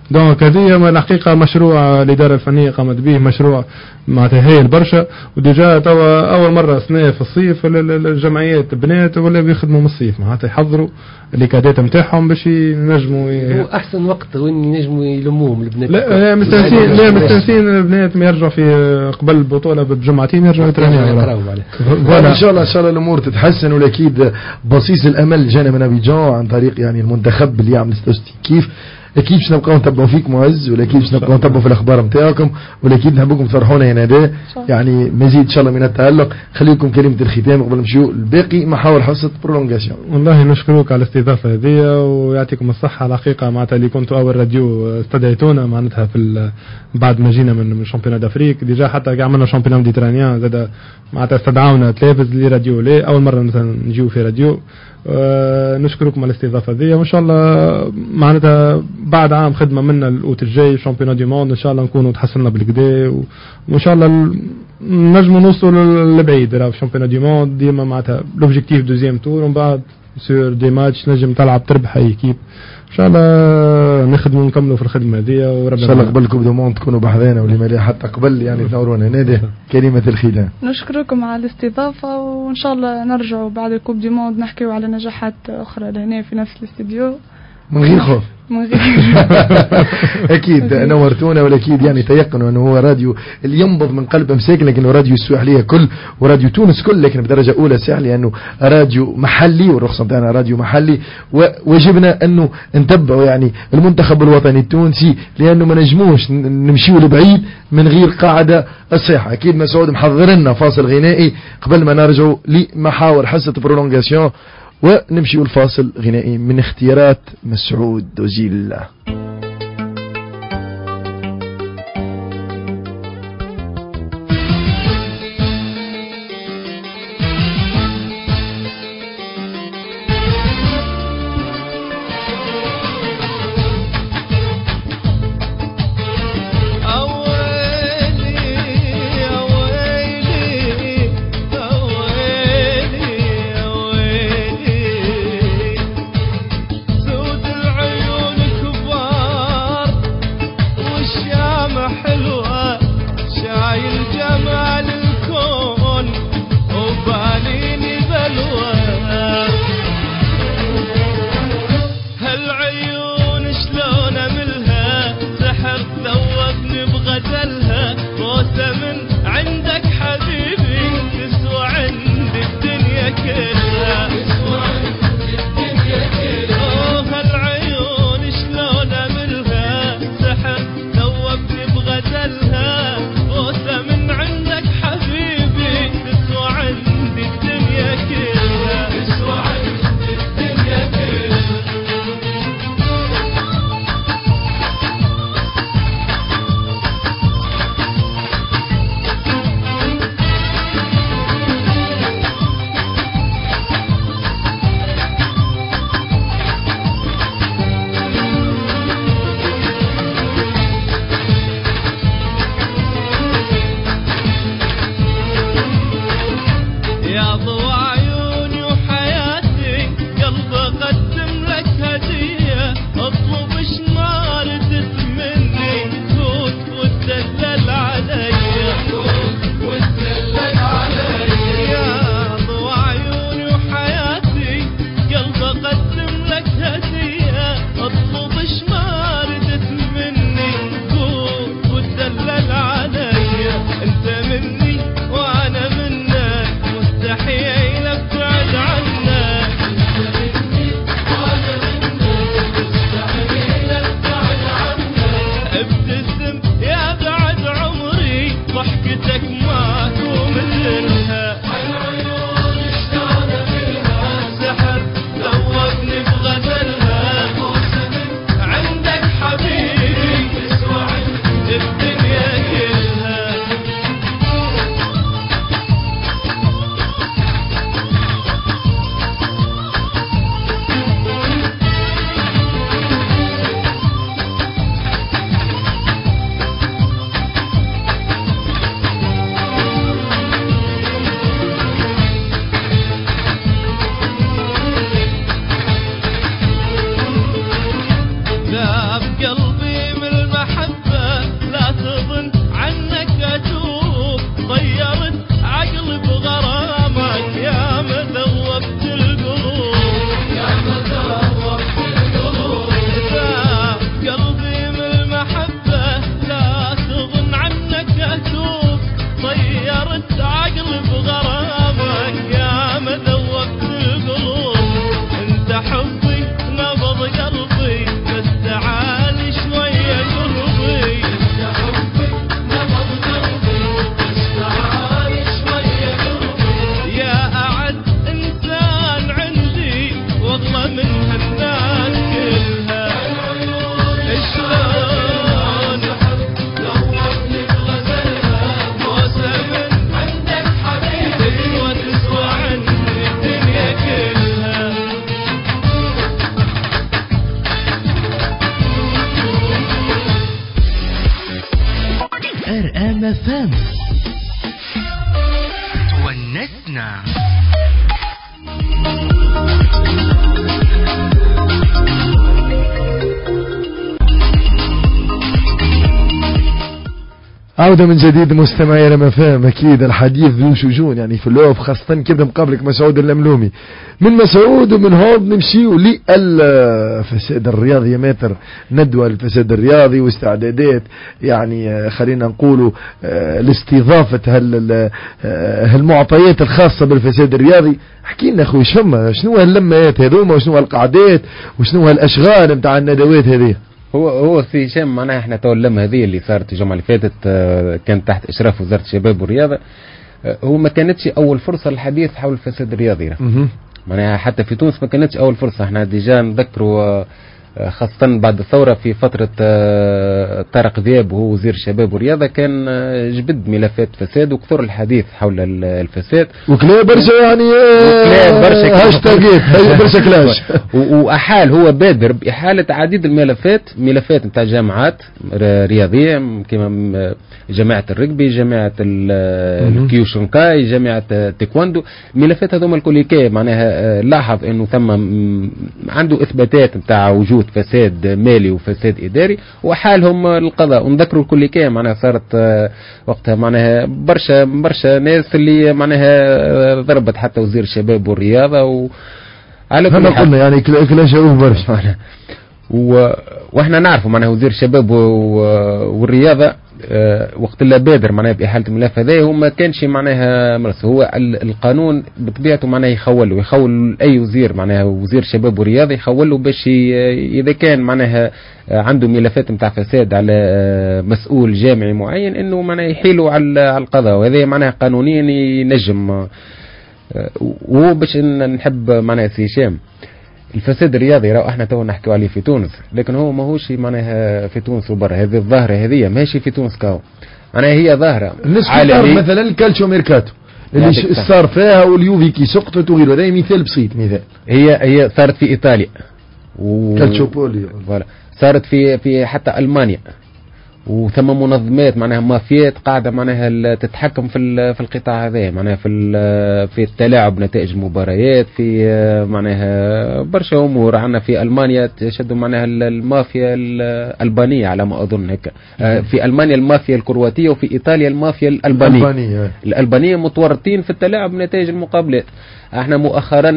دونك هذه الحقيقة مشروع الإدارة الفنية قامت به، مشروع معناتها هايل برشا، وديجا توا أول مرة سنة في الصيف الجمعيات بنات ولا بيخدموا من الصيف معناتها يحضروا الكادات نتاعهم باش ينجموا هو أحسن وقت وين ينجموا يلموهم البنات. لا مستنسين البنات ما يرجعوا في قبل البطولة بجمعتين يرجعوا يترينيو. إن شاء الله الأمور تتحسن، والأكيد بصيص الأمل جانا من أبيجان عن طريق يعني المنتخب اللي يعمل 66 كيف. اكيد باش نبقاو نتبعوا فيك معز، والاكيد باش نبقاو نتبعوا في الاخبار نتاعكم، والاكيد نحبكم تفرحونا هنا ده يعني مزيد ان شاء الله من التألق. خليكم كلمة الختام قبل نمشيو الباقي محاور حصة برولونغاسيون. والله نشكرك على الاستضافة هذه ويعطيكم الصحة. الحقيقة معناتها اللي كنتوا اول راديو استدعيتونا معناتها في بعد ما جينا من شامبيونات افريك ديجا، حتى عملنا شامبيونات ميديترانيان زاد معناتها استدعونا تلفز لي راديو لي اول مرة مثلا نجيو في راديو. نشكركم على الاستضافة دي، وإن شاء الله معناتها بعد عام خدمة منا الأوت الجاي شامبيون دي موند إن شاء الله نكونوا تحسننا بالكدا، وإن شاء الله نجموا نوصلوا لبعيد. راه في شامبيون دي موند ديما معناتها لوبجيكتيف دوزيام تور، ومن بعد سور دي ماتش نجم تلعب تربح أي كيب. إن شاء الله نخدموا ونكملوا في الخدمة هذه، وربنا إن شاء الله قبل كوب دو موند تكونوا بحذانا ولما حتى قبل يعني تنورونا. نادي كلمة الختام. نشكركم على الاستضافة، وإن شاء الله نرجعوا بعد الكوب دو موند نحكيوا على نجاحات أخرى لهنا في نفس الاستديو من غير خوف. اكيد نورتونا، والاكيد يعني تيقنوا انه هو راديو اللي ينبض من قلب مساكن، لكنه راديو السواحليه كل وراديو تونس كل، لكن بدرجه اولى ساعه لانه راديو محلي والرخصه بتاعنا راديو محلي. وواجبنا انه نتبعوا يعني المنتخب الوطني التونسي، لانه ما نجموش نمشيوا لبعيد من غير قاعده الصحه. اكيد مسعود محضر لنا فاصل غنائي قبل ما نرجعوا لمحاور حصه برولونغاسيون، ونمشي الفاصل غنائي من اختيارات مسعود وزيل. سود العيون كبار FM تونسنا. عودة من جديد مستمعي لما فهم. أكيد الحديث ذو شجون يعني في اللوف، خاصة كده مقابلك مسعود اللملومي. من مسعود ومن هون نمشيو للفساد الرياضي يا ماتر، ندوة الفساد الرياضي واستعدادات يعني خلينا نقولوا لاستضافة هالمعطيات الخاصة بالفساد الرياضي. احكي لنا اخوي شنو هاللمات هذوما وشنو هالقعدات وشنو هالاشغال نتاع الندوات هذه؟ هو في هشام معناها احنا تو اللمه هذه اللي صارت الجمعه اللي فاتت كانت تحت اشراف وزاره الشباب والرياضه. هو ما كانتش اول فرصه للحديث حول الفساد الرياضي، معناها حتى في تونس ما كانتش اول فرصه. احنا ديجا نذكروا خاصة بعد الثورة في فترة طارق ذياب وهو وزير الشباب والرياضة كان جبد ملفات فساد وكثر الحديث حول الفساد وكلا برشا يعني هاشتاجات برشا كلاش وأحال هو بادر بإحالة عديد ملفات نتاع جامعات رياضية كما جماعة الرجبي، جماعة الكيوشنكاي، جماعة تيكواندو. ملفات هذوما الكل معناها لاحظ انه ثم عنده اثباتات نتاع وجود فساد مالي وفساد اداري وحالهم القضاء. ونذكروا الكل معناها صارت وقتها معناها برشا ناس اللي معناها ضربت حتى وزير الشباب والرياضة على كل حال قلنا يعني كلاشوه برشا. واحنا نعرفوا معناها وزير الشباب والرياضة وقت اللي بادر معناها بإحالة الملف هذا هو ما كانش معناها مرس. هو القانون بطبيعته معناها يخول أي وزير معناها وزير شباب ورياضة يخوله باش إذا كان معناها عنده ملفات متاع فساد على مسؤول جامعي معين إنه معناها يحيله على القضاء. وهذا معناها قانونيا ينجم. وهو باش نحب معناها سي هشام الفساد الرياضي راهو احنا تو نحكيو عليه في تونس، لكن هو ماهوش معناها في تونس وبرا. هذه الظاهرة هذه ماشي في تونس كاو، معناها هي ظاهرة عالمية. مثلا الكالتشو ميركاتو اللي صار فيها واليوفي كي سقطت وغيره، هذا مثال بسيط. مثال هي صارت في ايطاليا كالتشو بولي صارت في حتى المانيا، وثم منظمات معناها مافيات قاعده معناها تتحكم في القطاع هذا معناها في التلاعب نتائج المباريات، في معناها برشا امور. عندنا في المانيا تشدوا معناها المافيا الالبانيه على ما اظن هكا. في المانيا المافيا الكرواتيه وفي ايطاليا المافيا الالبانيه متورطين في التلاعب بنتائج المقابلات. احنا مؤخرا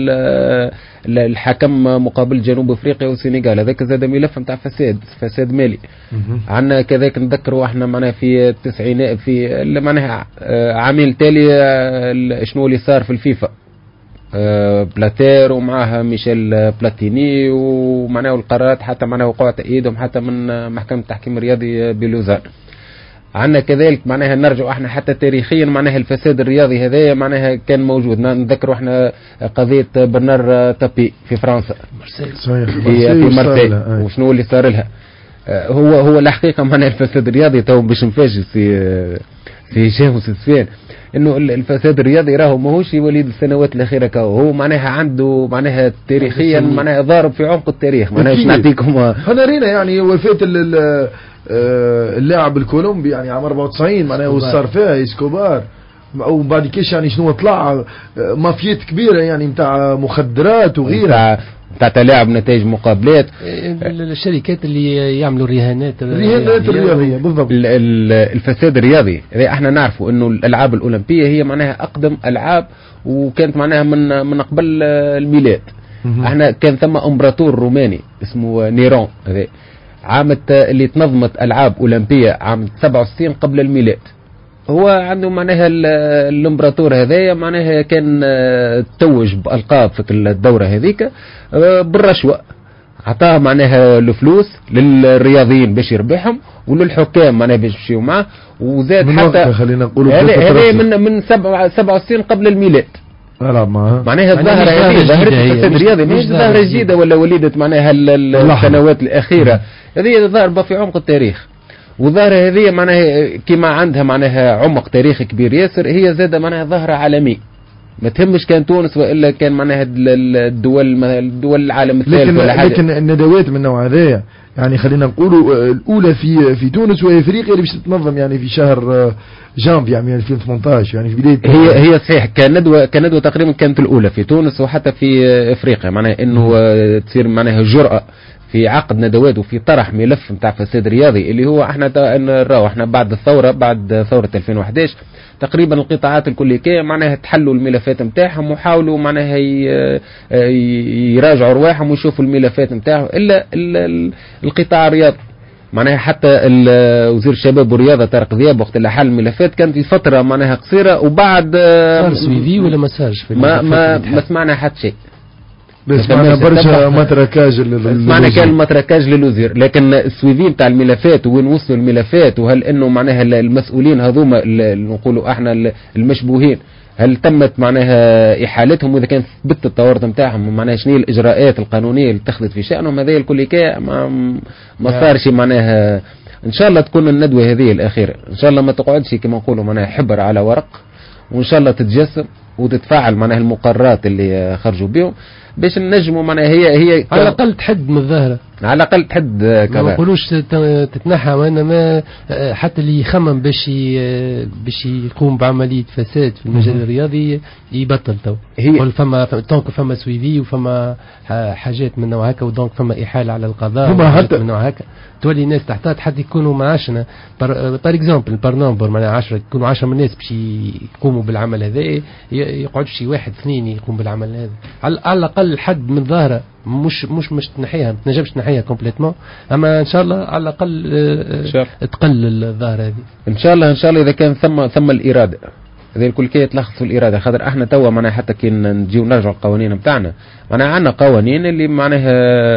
الحكم مقابل جنوب افريقيا والسنغال هذاك زاد ملف نتاع فساد مالي. عندنا كذاك نذكروا احنا معناها في التسعينات في معناها عامين تالي شنو اللي صار في الفيفا، بلاتير ومعها ميشيل بلاتيني ومعناها القرارات حتى معناها وقوع تأييدهم حتى من محكمة التحكيم الرياضي بلوزان. عندنا كذلك معناها نرجع احنا حتى تاريخيا معناها الفساد الرياضي هذا معناها كان موجود. نذكروا احنا قضية برنار تابي في فرنسا في مارسيل وشنو اللي صار لها. هو الحقيقة معناها الفساد الرياضي تو باش نفاجئ في هشام وسفيان انه الفساد الرياضي راهو ماهوش وليد السنوات الاخيره كاو. هو معناها عنده معناها تاريخيا معناها ضارب في عمق التاريخ. معناها باش نعطيكم انا رينا يعني وفاه اللاعب الكولومبي يعني عام 94 معناها وصار فيها اسكوبار، وبعد كيش يعني شنو طلع مافيات كبيره يعني نتاع مخدرات وغيرها نتاع تلاعب نتائج مقابلات. الشركات اللي يعملوا الرهانات الرياضيه بالضبط. الفساد الرياضي اذا احنا نعرفوا انه الالعاب الاولمبيه هي معناها اقدم العاب وكانت معناها من قبل الميلاد. احنا كان ثم امبراطور روماني اسمه نيرون هذا اللي تنظمت العاب اولمبيه عام 67 قبل الميلاد. هو عنده معناها الامبراطور هذايا معناها كان توج بألقاب في الدورة هذيك بالرشوة، عطاه معناها الفلوس للرياضيين باش يربحهم وللحكام معناها باش يمشيوا معه، وزاد حتى خلينا نقولوا هذا من 67 قبل الميلاد. معناها الظاهرة هذه ظاهرة الفساد الرياضي مش ظاهرة جديدة ولا وليدة معناها السنوات الأخيرة، هذه ظاهرة في عمق التاريخ، وظاهرة هذه معناها كما عندها معناها عمق تاريخي كبير ياسر، هي زادة معناها ظاهرة عالمية ما تهمش كان تونس والا كان معناها الدول العالم الثالث ولا حاجه. لكن الندوات من النوع هذا يعني خلينا نقولوا الاولى في تونس وهي افريقيا اللي باش تتنظم يعني في شهر جانفي عام 2018 يعني في بدايه هي صحيح كندوه تقريبا كانت الاولى في تونس وحتى في افريقيا، معناها انه تصير معناها جرأة في عقد ندوات وفي طرح ملف نتاع فساد رياضي اللي هو احنا نراو احنا بعد ثورة 2011 تقريبا القطاعات الكليكية معناها تحلوا الملفات نتاعهم وحاولوا معناها يراجعوا رواحهم ويشوفوا الملفات نتاعهم الا القطاع الرياضي، معناها حتى وزير الشباب والرياضة طارق ذياب وقت اللي حل الملفات كانت في فترة معناها قصيرة وبعد صار سويفي ولا ما صارش في ما سمعنا حتى شيء، بس معنا برشا متركاج معنى كان متركاج للوزير، لكن السويفي بتاع الملفات وين وصلوا الملفات وهل انه معناها المسؤولين هذوما اللي نقولوا احنا المشبوهين هل تمت معناها احالتهم واذا كان ثبت التورط نتاعهم معناها شنو الاجراءات القانونيه اللي اتخذت في شانهم، هذا الكل ما صارش معناها. ان شاء الله تكون الندوه هذه الاخيره، ان شاء الله ما تقعدش كما نقولوا معناها حبر على ورق، وان شاء الله تتجسم وتتفاعل معناها المقررات اللي خرجوا بهم باش نجموا معناها هي على الاقل تحد من الظاهره، على الاقل تحد كذا ما نقولوش تتنحى، وانما حتى اللي يخمم باش يقوم بعمليه فساد في المجال الرياضي يبطل تو. يقول فما سويفي وفما حاجات من نوع هكا ودونك فما احاله على القضاء حتى من نوع هكا تولي الناس تحتاط حتى يكونوا معاشنا بار اكزومبل بار نومبر معناها 10 يكونوا 10 من الناس باش يقوموا بالعمل هذا، يقعد شي واحد اثنين يقوم بالعمل هذا على الاقل حد من ظاهره مش تنحيها، ما تنجمش تنحيها كومبليتمون، اما ان شاء الله على الاقل تقلل الظاهره هذه ان شاء الله اذا كان ثم الاراده، هذه الكل كي يتلخص في الاراده، خاطر احنا توا معناها حتى كي نجيو نرجعوا القوانين نتاعنا معناها عندنا قوانين اللي معناها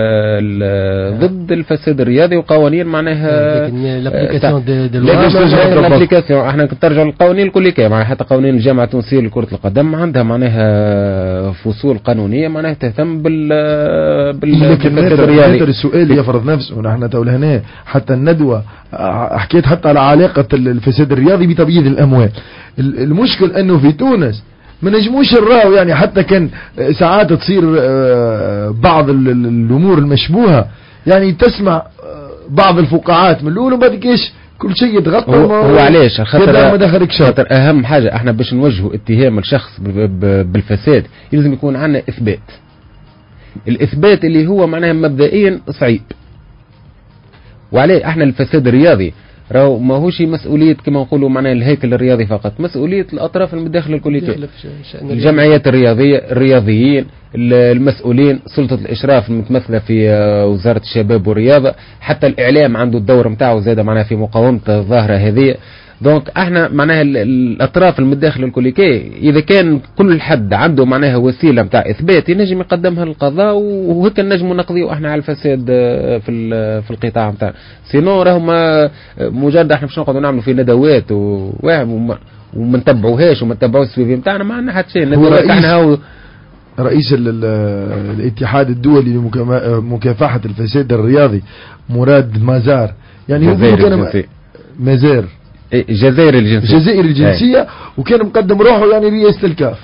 ضد الفساد الرياضي وقوانين معناها الابليكاسيون احنا ترجعوا للقوانين الكل كي معناها حتى قوانين الجامعه التونسيه لكره القدم عندها معناها فصول قانونيه معناها تهتم بالفساد الرياضي. السؤال يفرض نفسه نحن تو هنا حتى الندوه حكيت حتى على علاقه الفساد الرياضي بتبييض الاموال. المشكل انه في تونس ما نجموش نراو يعني حتى كان ساعات تصير بعض الامور المشبوهه يعني تسمع بعض الفقاعات من الاول وبعد كيش كل شيء يتغطى. هو علاش خاطر اهم حاجه احنا باش نوجهوا اتهام الشخص بالفساد يلزم يكون عندنا اثبات، الاثبات اللي هو معناها مبدئيا صعيب، وعليه احنا الفساد الرياضي راهو ماهوش مسؤولية كما نقولوا معناها الهيكل الرياضي فقط، مسؤولية الأطراف المداخلة الكلية، الجمعيات الرياضيين المسؤولين، سلطة الإشراف المتمثلة في وزارة الشباب والرياضة، حتى الإعلام عنده الدور متاعه زاد معناها في مقاومة الظاهرة هذه. دونك احنا معناها الاطراف المداخله الكليكيه اذا كان كل حد عنده معناها وسيله نتاع اثبات ينجم يقدمها للقضاء وهيك نجموا نقضيوا احنا على الفساد في القطاع نتاعنا. سينو راهو مجرد احنا باش نقعدوا نعملوا في ندوات وما نتبعوهاش وما نتبعوش السويفي نتاعنا ما عندنا حتى شيء. الندوات تاعنا رئيس الاتحاد الدولي لمكافحه الفساد الرياضي مراد مازار يعني مازار الجزائر الجنسية وكان مقدم روحه يعني رئاسة الكاف.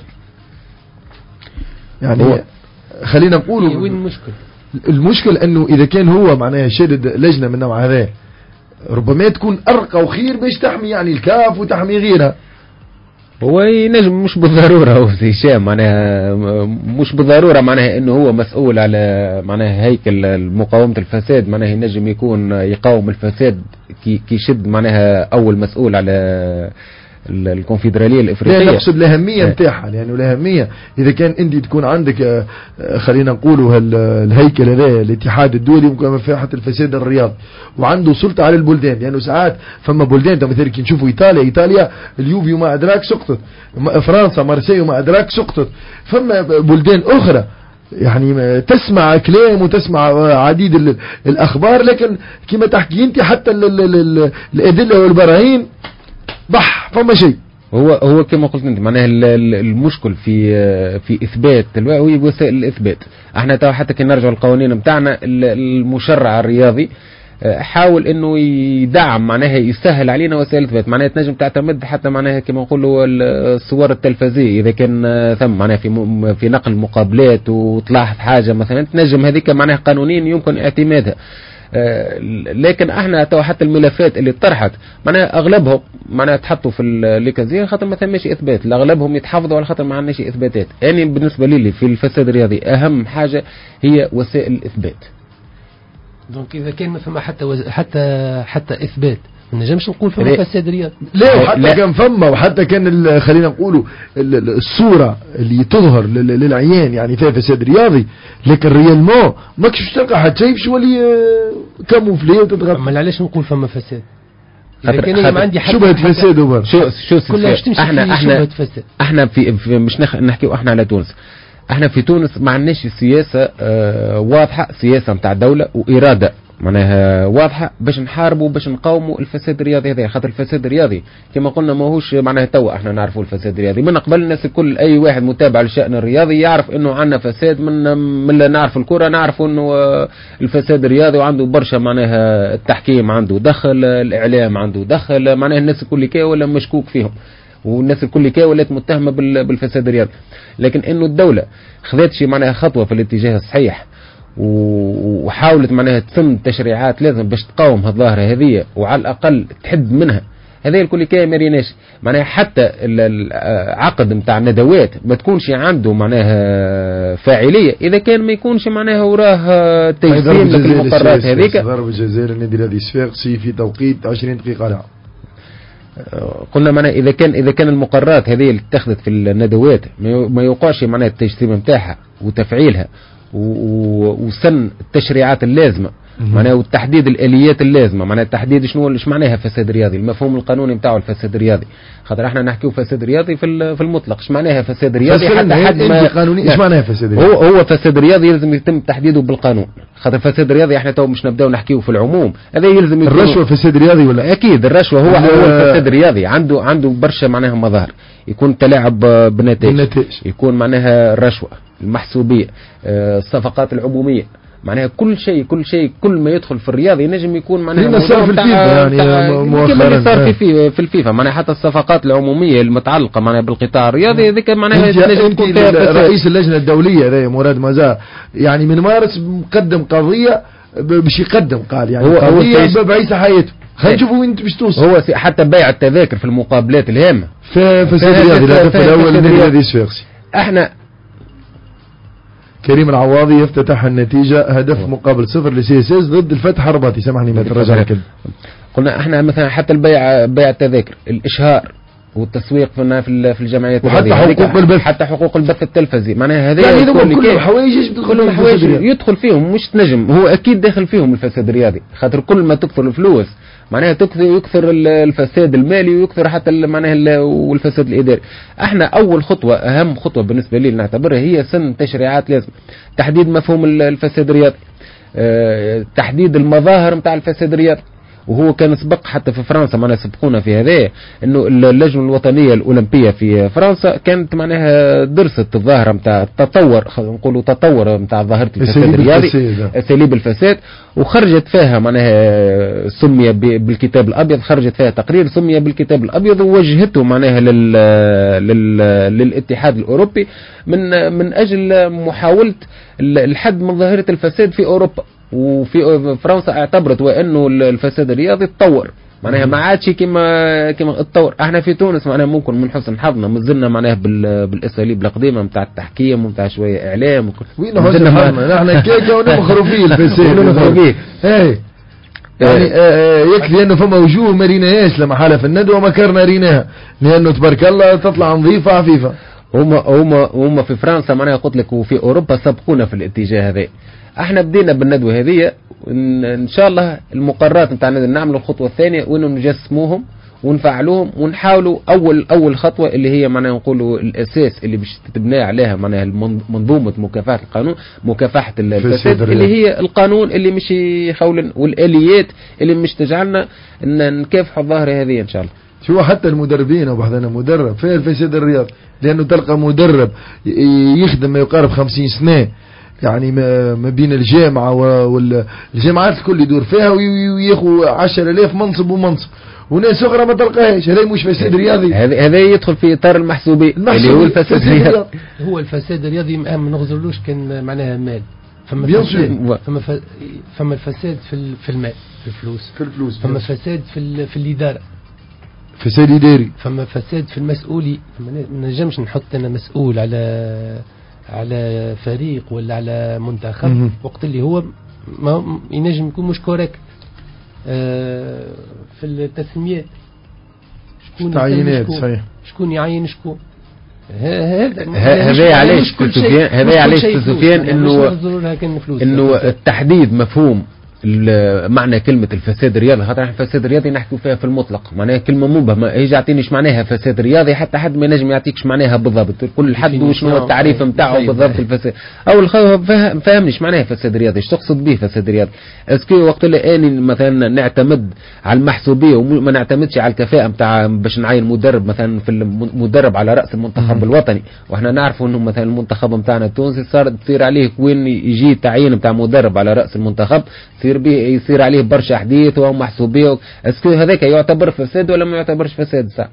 يعني خلينا نقول وين المشكل انه اذا كان هو معناها شادد لجنة من نوع هذا ربما تكون ارقى وخير باش تحمي يعني الكاف وتحمي غيرها. هو ينجم مش بالضرورة هو هشام معناها مش بالضرورة معناها انه هو مسؤول على معناها هيكل مقاومة الفساد معناها ينجم يكون يقاوم الفساد كي يشد معناها اول مسؤول على الكونفدرالية الإفريقية. لا نقصد الأهمية نتاعها، لأنه الأهمية إذا كان أنت تكون عندك خلينا نقولوا الهيكل هذا الاتحاد الدولي مكافحة الفساد الرياضي وعنده سلطة على البلدان، لأنه ساعات فما بلدان مثلا كي نشوفوا إيطاليا اليوفي وما أدراك سقطت، فرنسا مارسيليا وما أدراك سقطت، فما بلدان أخرى يعني تسمع كلام وتسمع عديد الأخبار، لكن كما تحكي أنت حتى الأدلة والبراهين فما شيء. هو كما قلت انت معناها المشكل في اثبات هي وسائل الاثبات. احنا تو حتى كي نرجع القوانين نتاعنا المشرع الرياضي حاول انه يدعم معناها يسهل علينا وسائل الاثبات، معناها تنجم تعتمد حتى معناها كما نقولوا الصور التلفزية اذا كان ثم معناها في نقل مقابلات وتلاحظ حاجة مثلا تنجم هذيك معناها قانونيا يمكن اعتمادها. لكن احنا تو حتى الملفات اللي طرحت معناها اغلبهم معناها تحطوا في الليكازيه خاطر ما ثماش اثبات، اغلبهم يتحفظوا على خاطر ما عندناش اثباتات. يعني بالنسبه لي في الفساد الرياضي اهم حاجه هي وسائل الاثبات. دونك اذا كان ما فما حتى اثبات ما نجمش نقول فما فساد رياضي. لا وحتى كان فما وحتى كان خلينا نقولوا الصوره اللي تظهر للعيان يعني فيها فساد رياضي، لكن ريالمون ماكش تلقى حتى شيء باش يولي كاموفلي وتتغطى. ما علاش نقول فما فساد؟ اذا كان انا ما عندي حتى شبهه فساد وبر شو احنا في مش نحكيو احنا على تونس. احنا في تونس ما عندناش سياسه واضحه، سياسه نتاع دوله واراده معناها واضحه باش نحاربوا باش نقاوموا الفساد الرياضي هذا. خاطر الفساد الرياضي كما قلنا ماهوش معناها توا احنا نعرفوا الفساد الرياضي من قبل. الناس الكل اي واحد متابع للشأن الرياضي يعرف انه عندنا فساد من نعرف الكره نعرف انه الفساد الرياضي وعنده برشا معناها التحكيم عنده دخل، الاعلام عنده دخل، معناها الناس الكل كي ولا مشكوك فيهم والناس الكل كي ولات متهمه بالفساد الرياضي. لكن انه الدوله خذتش معناها خطوه في الاتجاه الصحيح وحاولت معناها تسن تشريعات لازم باش تقاوم هالظاهرة هذه وعلى الأقل تحد منها. هذا الكل كي ما ريناش معناها حتى العقد متاع الندوات ما تكونش عنده معناها فاعلية إذا كان ما يكونش معناها وراه تجسيم للمقررات هذيك. ضرب الجزائر النادي الذي صفاقسي في توقيت 20 دقيقة لها. قلنا معناها إذا كان المقررات هذه اللي اتخذت في الندوات ما يوقعش معناها التجسيم متاعها وتفعيلها وسن التشريعات اللازمة معناها وتحديد الآليات اللازمة معناها تحديد شنو ايش معناها فساد رياضي، المفهوم القانوني نتاعو الفساد الرياضي. خاطر احنا نحكيو فساد رياضي في المطلق ايش معناها فساد رياضي حتى حد ما قانوني ايش معناها فساد رياضي. هو فساد رياضي يلزم يتم تحديده بالقانون. خاطر فساد رياضي احنا تو مش نبداو نحكيو في العموم، هذا يلزم الرشوة فساد رياضي ولا اكيد الرشوة هو الفساد الرياضي عنده برشا معناها مظاهر، يكون تلاعب بالنتائج، يكون معناها الرشوة، المحسوبية، الصفقات العمومية، معناها كل شيء كل ما يدخل في الرياض ينجم يكون معناها صار في الفيفا يعني مؤخرا صار في الفيفا معناها حتى الصفقات العمومية المتعلقة معناها بالقطاع الرياضي هذيك معناها ينجم يكون فيها رئيس اللجنة الدولية هذا مراد مازار يعني من مارس مقدم قضية باش يقدم قال يعني قضية بعيسى حياته. خلينا نشوفوا وين باش توصل. هو حتى بيع التذاكر في المقابلات الهامة فساد رياضي الهدف الأول من النادي الصفاقسي. احنا كريم العواضي يفتتح النتيجة هدف مقابل 0 لسي اس اس ضد الفتح الرباطي. سامحني ما ترجع الكلمة. قلنا احنا مثلا حتى بيع التذاكر، الاشهار والتسويق في الجمعيات وحتى حقوق البث، حتى حقوق البث التلفزي معناها هذه يعني كل حوايج يدخل فيهم مش تنجم هو اكيد داخل فيهم الفساد الرياضي. خاطر كل ما تكثر الفلوس معناها يكثر الفساد المالي ويكثر حتى معناها والفساد الاداري. احنا اول خطوه اهم خطوه بالنسبه لي نعتبرها هي سن تشريعات لازم تحديد مفهوم الفساد الرياضي، تحديد المظاهر نتاع الفساد الرياضي. وهو كان سبق حتى في فرنسا معناها سبقونا في هذا انه اللجنه الوطنيه الاولمبيه في فرنسا كانت معناها درست الظاهره نتاع التطور، نقولوا تطور نتاع ظاهره الفساد الرياضي، اساليب الفساد، وخرجت فيها معناها سمي بالكتاب الابيض، خرجت فيها تقرير سمي بالكتاب الابيض ووجهته معناها للاتحاد الاوروبي من اجل محاوله الحد من ظاهره الفساد في اوروبا. وفي فرنسا اعتبرت وانه الفساد الرياضي تطور معناها ما عادش كما اتطور. احنا في تونس معناها ممكن من حسن حظنا مازلنا معناها بالاساليب القديمه نتاع التحكيم ونتاع شويه اعلام وين حسن حظنا نحن كيكه ونمخروا فيه الفساد ونمخروا فيه. يعني يكفي انه فما وجوه ما ريناهاش لما حالة في الندوة ما كرنا ريناها، لانه تبارك الله تطلع نظيفة عفيفة. هما في فرنسا معناها قلت لك وفي اوروبا سبقونا في الاتجاه هذا. احنا بدينا بالندوة هذه، ان شاء الله المقررات نتاعنا نعملوا الخطوة الثانية وانه نجسموهم ونفعلوهم ونحاولوا اول خطوة اللي هي معناها نقولوا الاساس اللي باش تتبنى عليها معناها منظومة مكافحة القانون، مكافحة الفساد، اللي هي القانون اللي مش يخول والاليات اللي مش تجعلنا ان نكافحوا الظاهرة هذه ان شاء الله. شو حتى المدربين وبعدنا مدرب في الفساد الرياضي، لانه تلقى مدرب يخدم ما يقارب 50 سنة يعني ما بين الجامعة والجامعات الكل يدور فيها وياخذ 10,000 منصب ومنصب، وناس أخرى ما تلقاهاش. هذا مش فساد رياضي، هذا يدخل في إطار المحسوبي اللي هو الفساد الرياضي. هو الفساد الرياضي ما نغزرلوش كان معناها مال. فما الفساد في المال، في الفلوس. فما فساد في الإدارة، فساد إداري. فما فساد في المسؤولي. ما نجمش نحط أنا مسؤول على فريق ولا على منتخب وقت اللي هو ما ينجم يكون مش كوريكت في التسميات. شكون تعيينات صحيح، شكون يعين شكون. هذا علاش سفيان انه التحديد مفهوم معنى كلمة الفساد الرياضي، خاطر احنا الفساد الرياضي نحكي فيها في المطلق، معناها كلمة مبهمة، ما يجي يعطينيش معناها فساد رياضي حتى حد ما ينجم يعطيكش معناها بالضبط، كل حد وشنو التعريف نتاعه بالضبط الفساد. اول فهمنيش معناها فساد رياضي، ايش تقصد به فساد رياضي؟ اسكي وقت اللي اني مثلا نعتمد على المحسوبية وما نعتمدش على الكفاءة نتاع باش نعين مدرب مثلا في المدرب على رأس المنتخب الوطني، واحنا نعرفوا انه مثلا المنتخب نتاعنا التونسي تصير عليه وين يجي التعيين نتاع مدرب على رأس المنتخب يصير عليه برشا حديث ومحسوبيه. اسكو هذاك يعتبر فساد ولا ما يعتبرش فساد؟ صح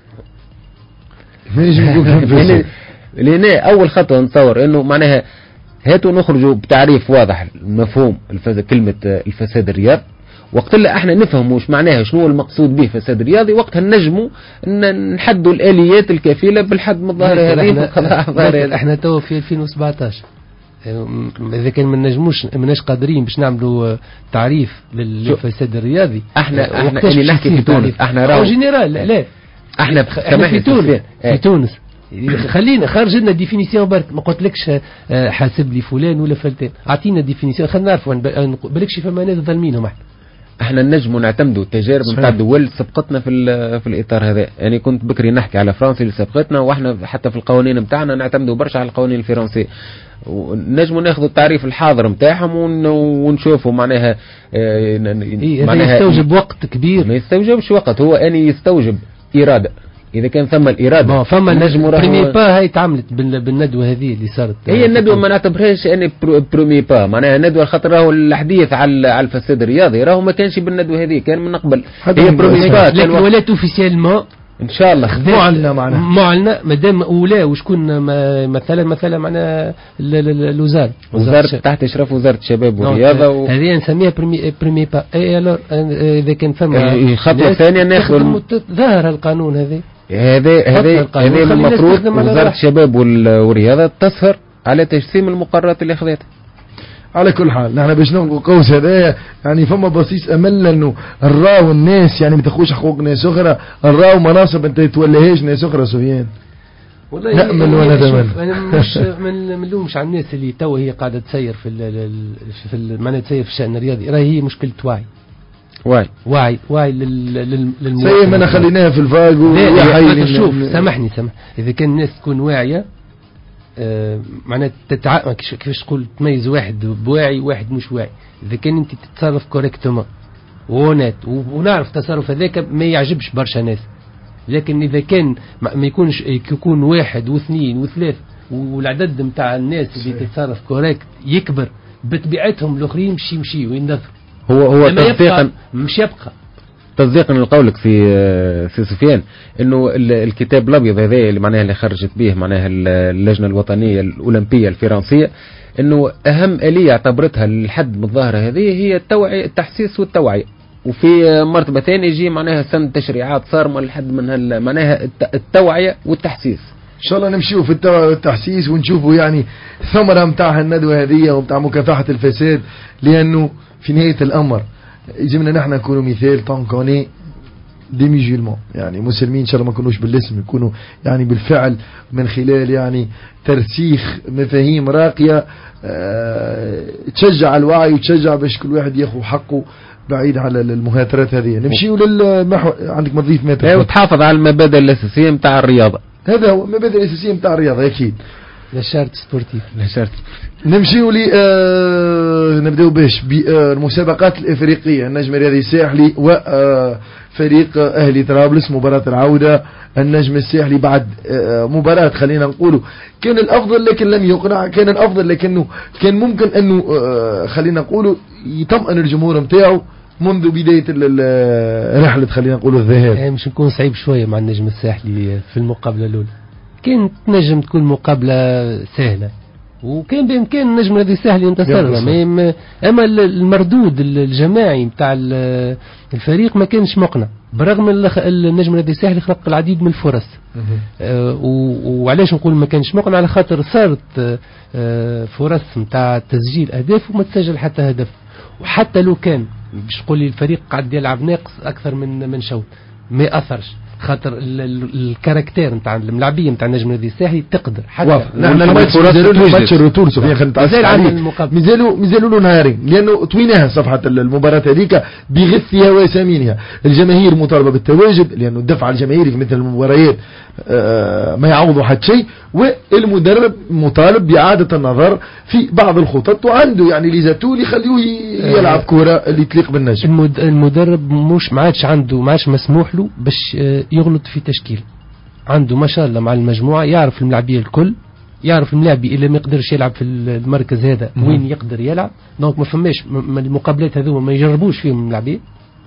لأن اول خطوه نتصور انه معناها هاتوا نخرجوا بتعريف واضح مفهوم كلمه الفساد الرياضي، وقت اللي احنا نفهم وش معناها شنو المقصود به فساد رياضي، وقتها نجموا نحدوا الاليات الكفيله بالحد من الظاهره هذه. احنا تو في 2017 إذا كان مناش قادرين باش نعملوا تعريف للفساد الرياضي. احنا اللي نحكي في تونس، احنا راهو جنرال لا احنا في تونس خلينا خارج لنا ديفينيسيون برك، ما قلتلكش حاسب لي فلان ولا فلتان، اعطينا ديفينيسيون خلينا نعرفوا بالكش فما ناس ظالمينهم. احنا نجموا نعتمدوا التجارب نتاع الدول سبقتنا في الاطار هذا. يعني كنت بكري نحكي على فرنسا اللي سبقتنا، واحنا حتى في القوانين نتاعنا نعتمدوا برشا على القوانين الفرنسيه، ونجموا ناخذوا التعريف الحاضر نتاعهم ونشوفوا معناها يستوجب وقت كبير. ما يستوجبش وقت، هو اني يستوجب اراده. اذا كان ثم الاراده فما نجموا بريمي با هاي تعملت بالندوه هذه اللي صارت. هي الندوه ما نعتبرهاش اني بريمي با، معناها ندوه خاطر راهو الحديث على الفساد الرياضي راهو ما كانش بالندوه هذه، كان من قبل. هي بريمي با لكن ولات اوفيسيالمون ان شاء الله معلنه مادام اولى وشكون مثلا معنا وزاره تحت اشراف وزاره الشباب والرياضه هذه نسميها بريمي با. اي الور اذا كان فما الخطوه الثانيه ناخذ ظاهر القانون هذا المفروض وزاره الشباب والرياضه تسهر على تجسيم المقررات اللي اخذتها. على كل حال نحن باش نلقوا قوس هذايا يعني فما بصيص امل انه الراو الناس يعني ما تاخوش حقوق ناس اخرى، الراو مناصب انت توليهاش ناس اخرى. سفيان والله نأمل وانا دائما انا مش ما نلومش على الناس اللي تو هي قاعده تسير في معناها تسير في الشأن الرياضي، راهي هي مشكله وعي للمواطن. زي ما انا خليناها في الفاغو. شوف سامحني اذا كان الناس تكون واعيه معناها كيفاش تقول تميز واحد بواعي واحد مش واعي. اذا كان انت تتصرف كوريكتومون وونات ونعرف تصرف هذاك ما يعجبش برشا ناس، لكن اذا كان ما يكون واحد واثنين وثلاث والعدد نتاع الناس اللي تتصرف كوريكت يكبر بطبيعتهم الاخرين يمشي وينذروا. هو تصديقا مش يبقى تصديقا لقولك في سفيان انه الكتاب الابيض هذا اللي معناها اللي خرجت به معناها اللجنه الوطنيه الاولمبيه الفرنسيه، انه اهم اليه اعتبرتها للحد من الظاهره هذه هي التحسيس والتوعيه، وفي مرتبه ثانيه يجي معناها سن تشريعات صارمه لحد من معناها التوعيه والتحسيس. ان شاء الله نمشيو في التوعيه والتحسيس ونشوفوا يعني ثمره نتاع الندوه هذه ومتاع مكافحه الفساد، لانه في نهايه الامر يجبنا نحن نكونوا مثال طنقاني دي ميجيلمون، يعني مسلمين ان شاء الله ما يكونوش بالاسم، يكونوا يعني بالفعل من خلال يعني ترسيخ مفاهيم راقية تشجع الوعي وتشجع باش كل واحد ياخذ حقه بعيد على المهاترات هذه. نمشيوا للمحو، عندك مضيف متر وتحافظ على المبادئ الأساسية متاع الرياضة. هذا هو المبادئ الأساسية متاع الرياضة أكيد. لا شارت سبورتيف. نمشيوا لي نبداو باش بالمسابقات الإفريقية، النجم الرياضي الساحلي وفريق أهلي طرابلس مباراة العودة. النجم الساحلي بعد مباراة خلينا نقوله كان الأفضل لكن لم يقنع، كان الأفضل لكنه كان ممكن أنه خلينا نقوله يطمئن الجمهور متاعه منذ بداية رحلة خلينا نقوله الذهاب. مش نكون صعيب شوية مع النجم الساحلي في المقابلة الأولى، كانت نجم تكون مقابلة سهلة وكان بإمكان النجم الذي الساحلي ينتصر، أما المردود الجماعي متاع الفريق ما كانش مقنع، برغم النجم الذي الساحلي خلق العديد من الفرص. وعلاش نقول ما كانش مقنع؟ على خاطر صارت فرص متاع تسجيل أهداف وما تسجل حتى هدف، وحتى لو كان باش تقول لي الفريق قاعد يلعب ناقص أكثر من شوط ما أثرش، خاطر الكاركتير نتاع الملاعبيه نتاع النجم الذي الساحلي تقدر حتى نحن الماتش الروتور سفيان خلينا نتعسف عليه مازالوا له نهارين، لانه طويناها صفحه المباراه هذيك بغثها وسمينها. الجماهير مطالبه بالتواجد لانه الدفع الجماهيري في مثل المباريات ما يعوضوا حتى شيء، والمدرب مطالب باعاده النظر في بعض الخطط، وعنده يعني ليزاتول يخليه يلعب كره اللي تليق بالنجم. المدرب ما عادش مسموح له باش يغلط في تشكيل، عنده ما شاء الله مع المجموعة يعرف الملاعبية الكل، يعرف الملاعبي اللي ما يقدرش يلعب في المركز هذا وين يقدر يلعب، دونك ما فماش المقابلات هذوما ما يجربوش فيهم الملاعبية،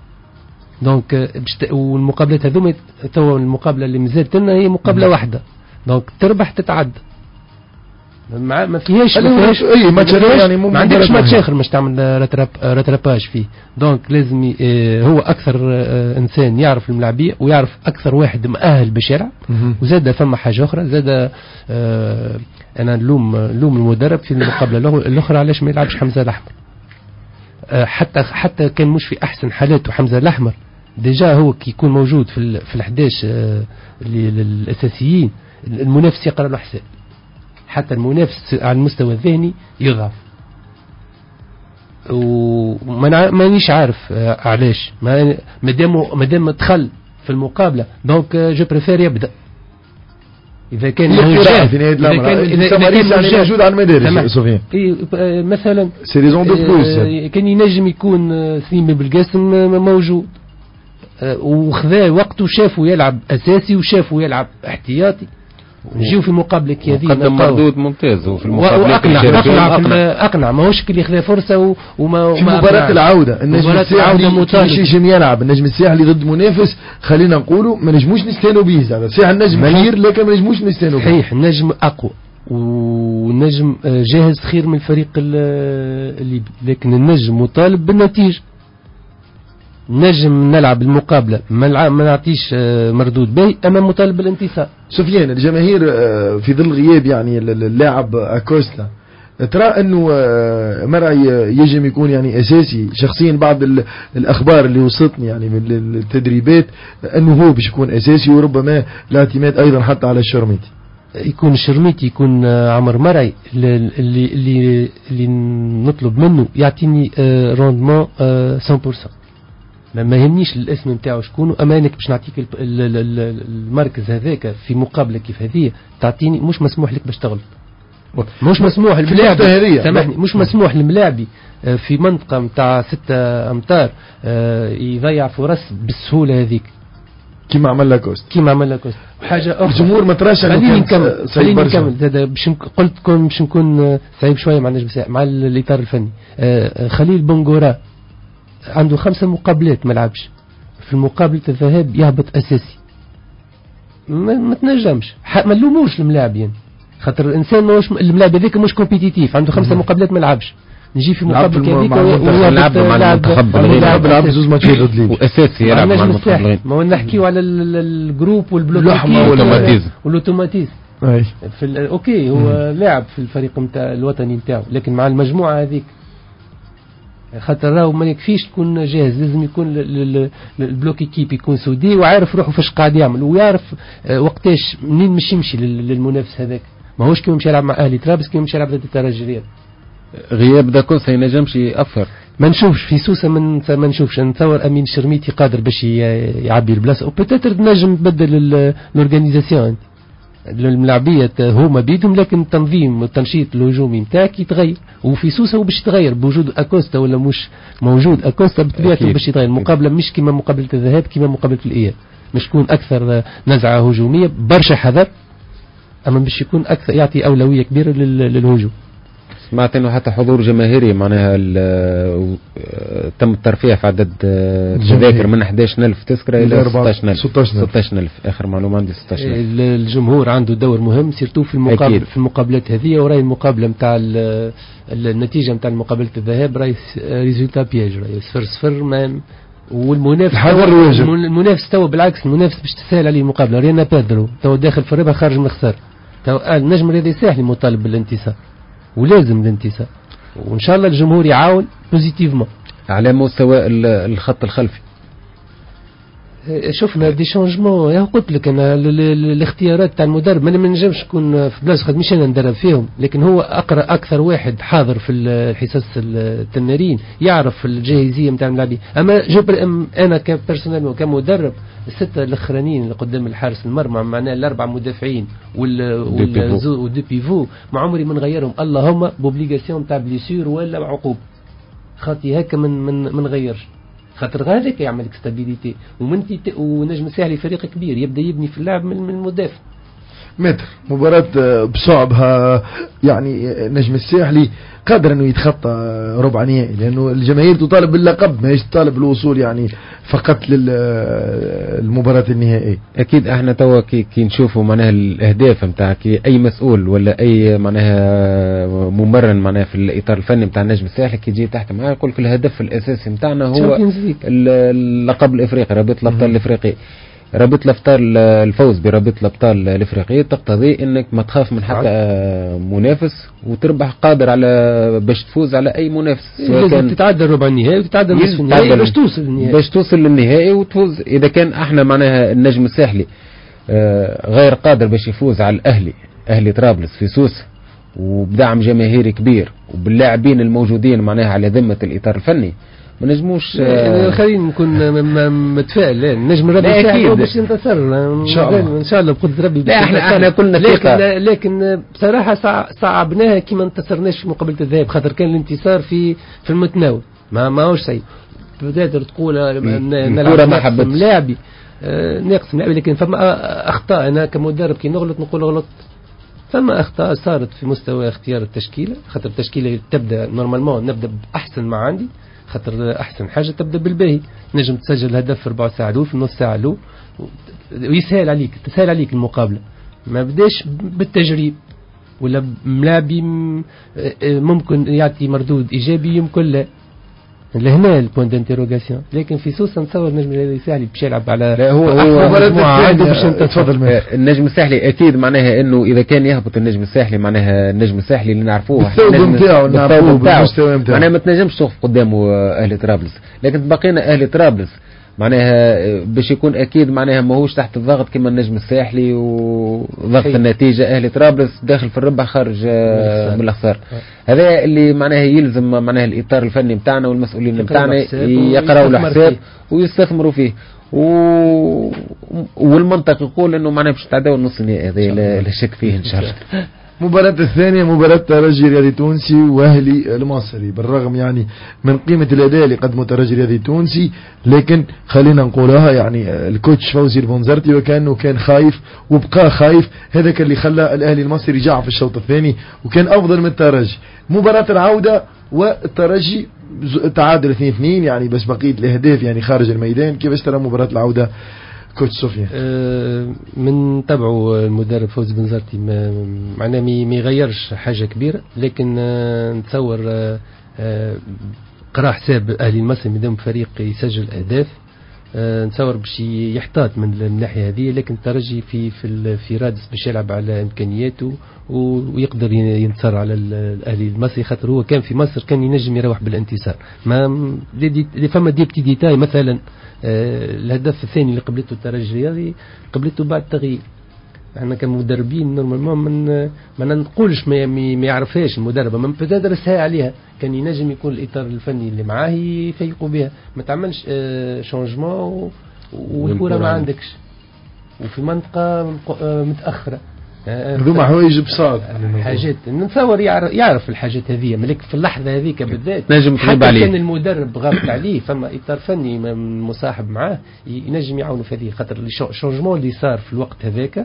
دونك والمقابلات هذوما تو المقابلة اللي مازالت لنا هي مقابلة واحدة، دونك تربح تتعدى ما فيهاش يعني ما عندكش ماتش اخر مش تعمل رتراباج فيه، دونك لازم هو اكثر انسان يعرف الملاعبيه ويعرف اكثر واحد مؤهل باش يلعب. وزاد فما حاجه اخرى، زاد انا نلوم المدرب في المقابله الاخرى علاش ما يلعبش حمزه الاحمر، حتى كان مش في احسن حالاته حمزه الاحمر ديجا هو كي يكون موجود في ال11 الاساسيين المنافس يقرا له حساب، حتى المنافس على المستوى الذهني يضعف، ومانيش عارف علاش مادام دخل في المقابله دونك جو بريفير يبدا. اذا كان موجود على المدارس سفيان مثلا كان ينجم يكون سليم بالقاسم موجود وخذا وقته، شافوا يلعب اساسي وشافوا يلعب احتياطي، نجيو في مقابله كي هذه قدم مردود ممتاز وفي اقنع ماهوش اللي خذا فرصه وما في مباراه العوده النجم الساحلي مش يلعب النجم الساحلي ضد منافس خلينا نقولوا ما نجموش نستانوا به، زعما صحيح النجم خير لكن ما نجموش نستانوا به، صحيح النجم اقوى والنجم جاهز خير من الفريق الليبي، لكن النجم مطالب بالنتيجه، نجم نلعب المقابلة ما نعطيش مردود باهي أمام مطالب بالانتصار. سفيان الجماهير في ظل غياب يعني اللاعب أكوستا، ترى أنه مرعي يجب يكون يعني أساسي؟ شخصيا بعض الأخبار اللي وصلتني يعني من التدريبات أنه هو باش يكون أساسي، وربما الاعتماد أيضا حتى على الشرميتي. يكون الشرميتي يكون عمر مرعي اللي نطلب منه يعطيني روندمون 100%. ما يهمنيش الاسم نتاعو شكون، امانك باش نعطيك المركز هذاك في مقابله كيف هذه تعطيني، مش مسموح لك باش تغلط، مش مسموح للملاعبي، سامحني مش مسموح للملاعبي في منطقه نتاع 6 أمتار يضيع فرص بالسهوله هذيك كيما عمل لاكوست. حاجه اخرى الجمهور ما تراش خليني نكمل زاد باش قلت لكم باش نكون صعيب شويه مع النجم مع الاطار الفني. خليل بنغورا عنده 5 مقابلات ما لعبش، في المقابلة الذهاب يهبط أساسي، ما تنجمش ما نلوموش الملاعبين، خاطر الإنسان ماهوش الملاعب هذاك مش كومبيتيتيف، عنده 5 مقابلات ما لعبش، نجي في مقابلة كذيك ولعب 2 ماتشات ضد ليبيا وأساسي يلعب مع المنتخبين. ما نحكيو على الجروب والبلوك والأوتوماتيزم في اوكي هو لاعب في الفريق نتاع الوطني نتاعو، لكن مع المجموعة هذيك خاطر راهو ما يكفيش تكون جاهز، لازم يكون البلوك ايكيب يكون سودي وعارف روحه فاش قاعد يعمل، ويعرف وقتاش منين مش يمشي للمنافس هذاك. ماهوش كيما مشى يلعب مع اهلي طرابلس كيما مشى يلعب ضد الترجي الرياضي. غياب داكوسا ينجمش يأثر. ما نشوفش في سوسه ما نشوفش. نتصور امين شرميتي قادر باش يعبي البلاصه، وبتاتر تنجم تبدل الاورغانيزاسيون الملاعبيه هما بيدهم، لكن التنظيم والتنشيط الهجومي نتاعك يتغير. وفي سوسه وباش يتغير بوجود اكوستا ولا مش موجود اكوستا بطبيعته باش يتغير. المقابله مش كما مقابله الذهاب، كما مقابله الاياب باش تكون اكثر نزعه هجوميه برشا حذر، اما باش يكون اكثر يعطي اولويه كبيره للهجوم. سمعت انه حتى حضور جماهيري معناها تم الترفيه في عدد التذاكر من 11,000 تذكره الى 16,000 اخر معلومه عندي 16,000. الجمهور عنده دور مهم سيرتو في المقابلات هذه، وراي المقابله نتاع النتيجه نتاع مقابله الذهاب راي ريزولتا بياج، راي 0-0 المنافس تو بالعكس المنافس باش تسهل عليه المقابله. رينا بيدرو تو داخل في الربح خارج من الخساره، تو النجم الرياضي الساحلي مطالب بالانتصار ولازم الانتصار، وان شاء الله الجمهور يعاون بوزيتيفمون. على مستوى الخط الخلفي شفنا دي شونجمون، قلت لك انا الاختيارات تاع المدرب ما نجمش نكون في بلاصه مش انا ندرب فيهم، لكن هو اقرا اكثر واحد حاضر في الحصص التمارين يعرف الجاهزيه نتاع اللاعبين. اما انا كبيرسونيل وكمدرب السته الاخرانيين اللي قدام الحارس المرمى معناه الاربع مدافعين والدو بيفو ما عمري ما نغيرهم، اللهم بوبليغاسيون تاع بليسيور ولا عقوب خاطي هكا من غيرش، خاطر هذاك يعمل ستابيليتي. ونجم الساحلي فريق كبير يبدا يبني في اللعب من المدافع. متر مباراة بصعبها يعني نجم الساحلي قادر انه يتخطى ربع نهائي، لانه الجماهير تطالب باللقب ما تطالب بالوصول يعني فقط للمباراة النهائية. اكيد احنا توا كي نشوفوا معناها الاهداف نتاع اي مسؤول ولا اي معناها ممرن معناها في الاطار الفني نتاع النجم الساحلي كي يجي تحت معاه يقول لك الهدف الاساسي نتاعنا هو اللقب الافريقي، رابطة الابطال الافريقي. رابطة الابطال الفوز برابطة الابطال الافريقيه تقتضي انك ما تخاف من حتى منافس وتربح، قادر على باش تفوز على اي منافس، سواء كان تتعدى ربع النهائي وتتعدى نصف النهائي باش توصل للنهائي وتفوز. اذا كان احنا معناها النجم الساحلي غير قادر باش يفوز على اهلي طرابلس في سوسه وبدعم جماهيري كبير وباللاعبين الموجودين معناها على ذمه الاطار الفني، ما نجموش. خلينا نكون متفائل، نجم ربي يساعدنا باش ينتصر ان شاء الله بقدر ربي. لا احنا كلنا لكن بصراحه صعبناها كي ما انتصرناش في مقابله الذهاب، خاطر كان الانتصار في المتناول ما هوش سيء. تقدر تقول نلعب ناقص ملاعبي ناقص ملاعبي، لكن فما اخطاء. انا كمدرب كي نغلط نقول غلط، فما اخطاء صارت في مستوى اختيار التشكيله، خاطر التشكيله تبدا نورمالمون نبدا باحسن ما عندي، خاطر احسن حاجه تبدا بالباهي. نجم تسجل هدف في ربع ساعه الاولى في نص ساعه الاولى ويسهل عليك تسهل عليك المقابله. ما بداش بالتجريب ولا ملاعبي ممكن يعطي مردود ايجابي يمكن لا، لهنا البوينت انتروغاسيون. لكن في سوسه نتصور النجم الساحلي باش يلعب على هو تفضل. النجم الساحلي اكيد معناها انه اذا كان يهبط النجم الساحلي معناها النجم الساحلي اللي نعرفوه معناها ما تنجمش توقف قدامه اهلي طرابلس، لكن بقينا اهلي طرابلس معناها باش يكون اكيد معناها ماهوش تحت الضغط كما النجم الساحلي وضغط النتيجه. اهلي طرابلس داخل في الربع خارج من الخساره. هذا اللي معناها يلزم معناها الاطار الفني نتاعنا والمسؤولين نتاعنا يقراوا الحساب ويستثمروا فيه. والمنطق يقول انه معناها باش تعداو النص النهائي، هذا لا شك فيه ان شاء الله. مباراة الثانية مباراة ترجي رياضي تونسي واهلي المصري. بالرغم يعني من قيمة الأداء اللي قدمه ترجي رياضي تونسي، لكن خلينا نقولها يعني الكوتش فوزي البونزرتي وكانه كان خايف وبقى خايف، هذا كان اللي خلى الأهلي المصري رجع في الشوط الثاني وكان أفضل من الترجي. مباراة العودة والترجي تعادل 2-2 يعني بس بقية الأهداف يعني خارج الميدان. كيف ترى مباراة العودة كوتش سفيان؟ من تبعه المدرب فوزي بنزرتي معناه ما يغيرش حاجة كبيرة، لكن نتصور قرا حساب أهلي المصري مدام فريق يسجل أهداف نتصور باش يحتاط من الناحيه هذه، لكن الترجي في رادس باش يلعب على امكانياته ويقدر ينتصر على الاهلي المصري، خاطر هو كان في مصر كان ينجم يروح بالانتصار. ما فما دي بتي ديتاي مثلا الهدف الثاني اللي قبلته الترجي الرياضي قبلته بعد تغيير. احنا كمدربين نورمالمون ما نقولش ما يعرفهاش المدرب، ما بتدرسها عليها، كان ينجم يكون الاطار الفني اللي معاه يفيقوا بها، ما تعملش شونجمون والكره ما عندكش وفي منطقه متاخره. هذوما حوايج بساط حاجات نتصور يعرف الحاجات هذه، ملك في اللحظه هذيك بالذات نجم تغيب عليه. كان المدرب غابت عليه فما اطار فني مصاحب معاه ينجم يعاونه في هذه، خاطر الشونجمون اللي صار في الوقت هذاك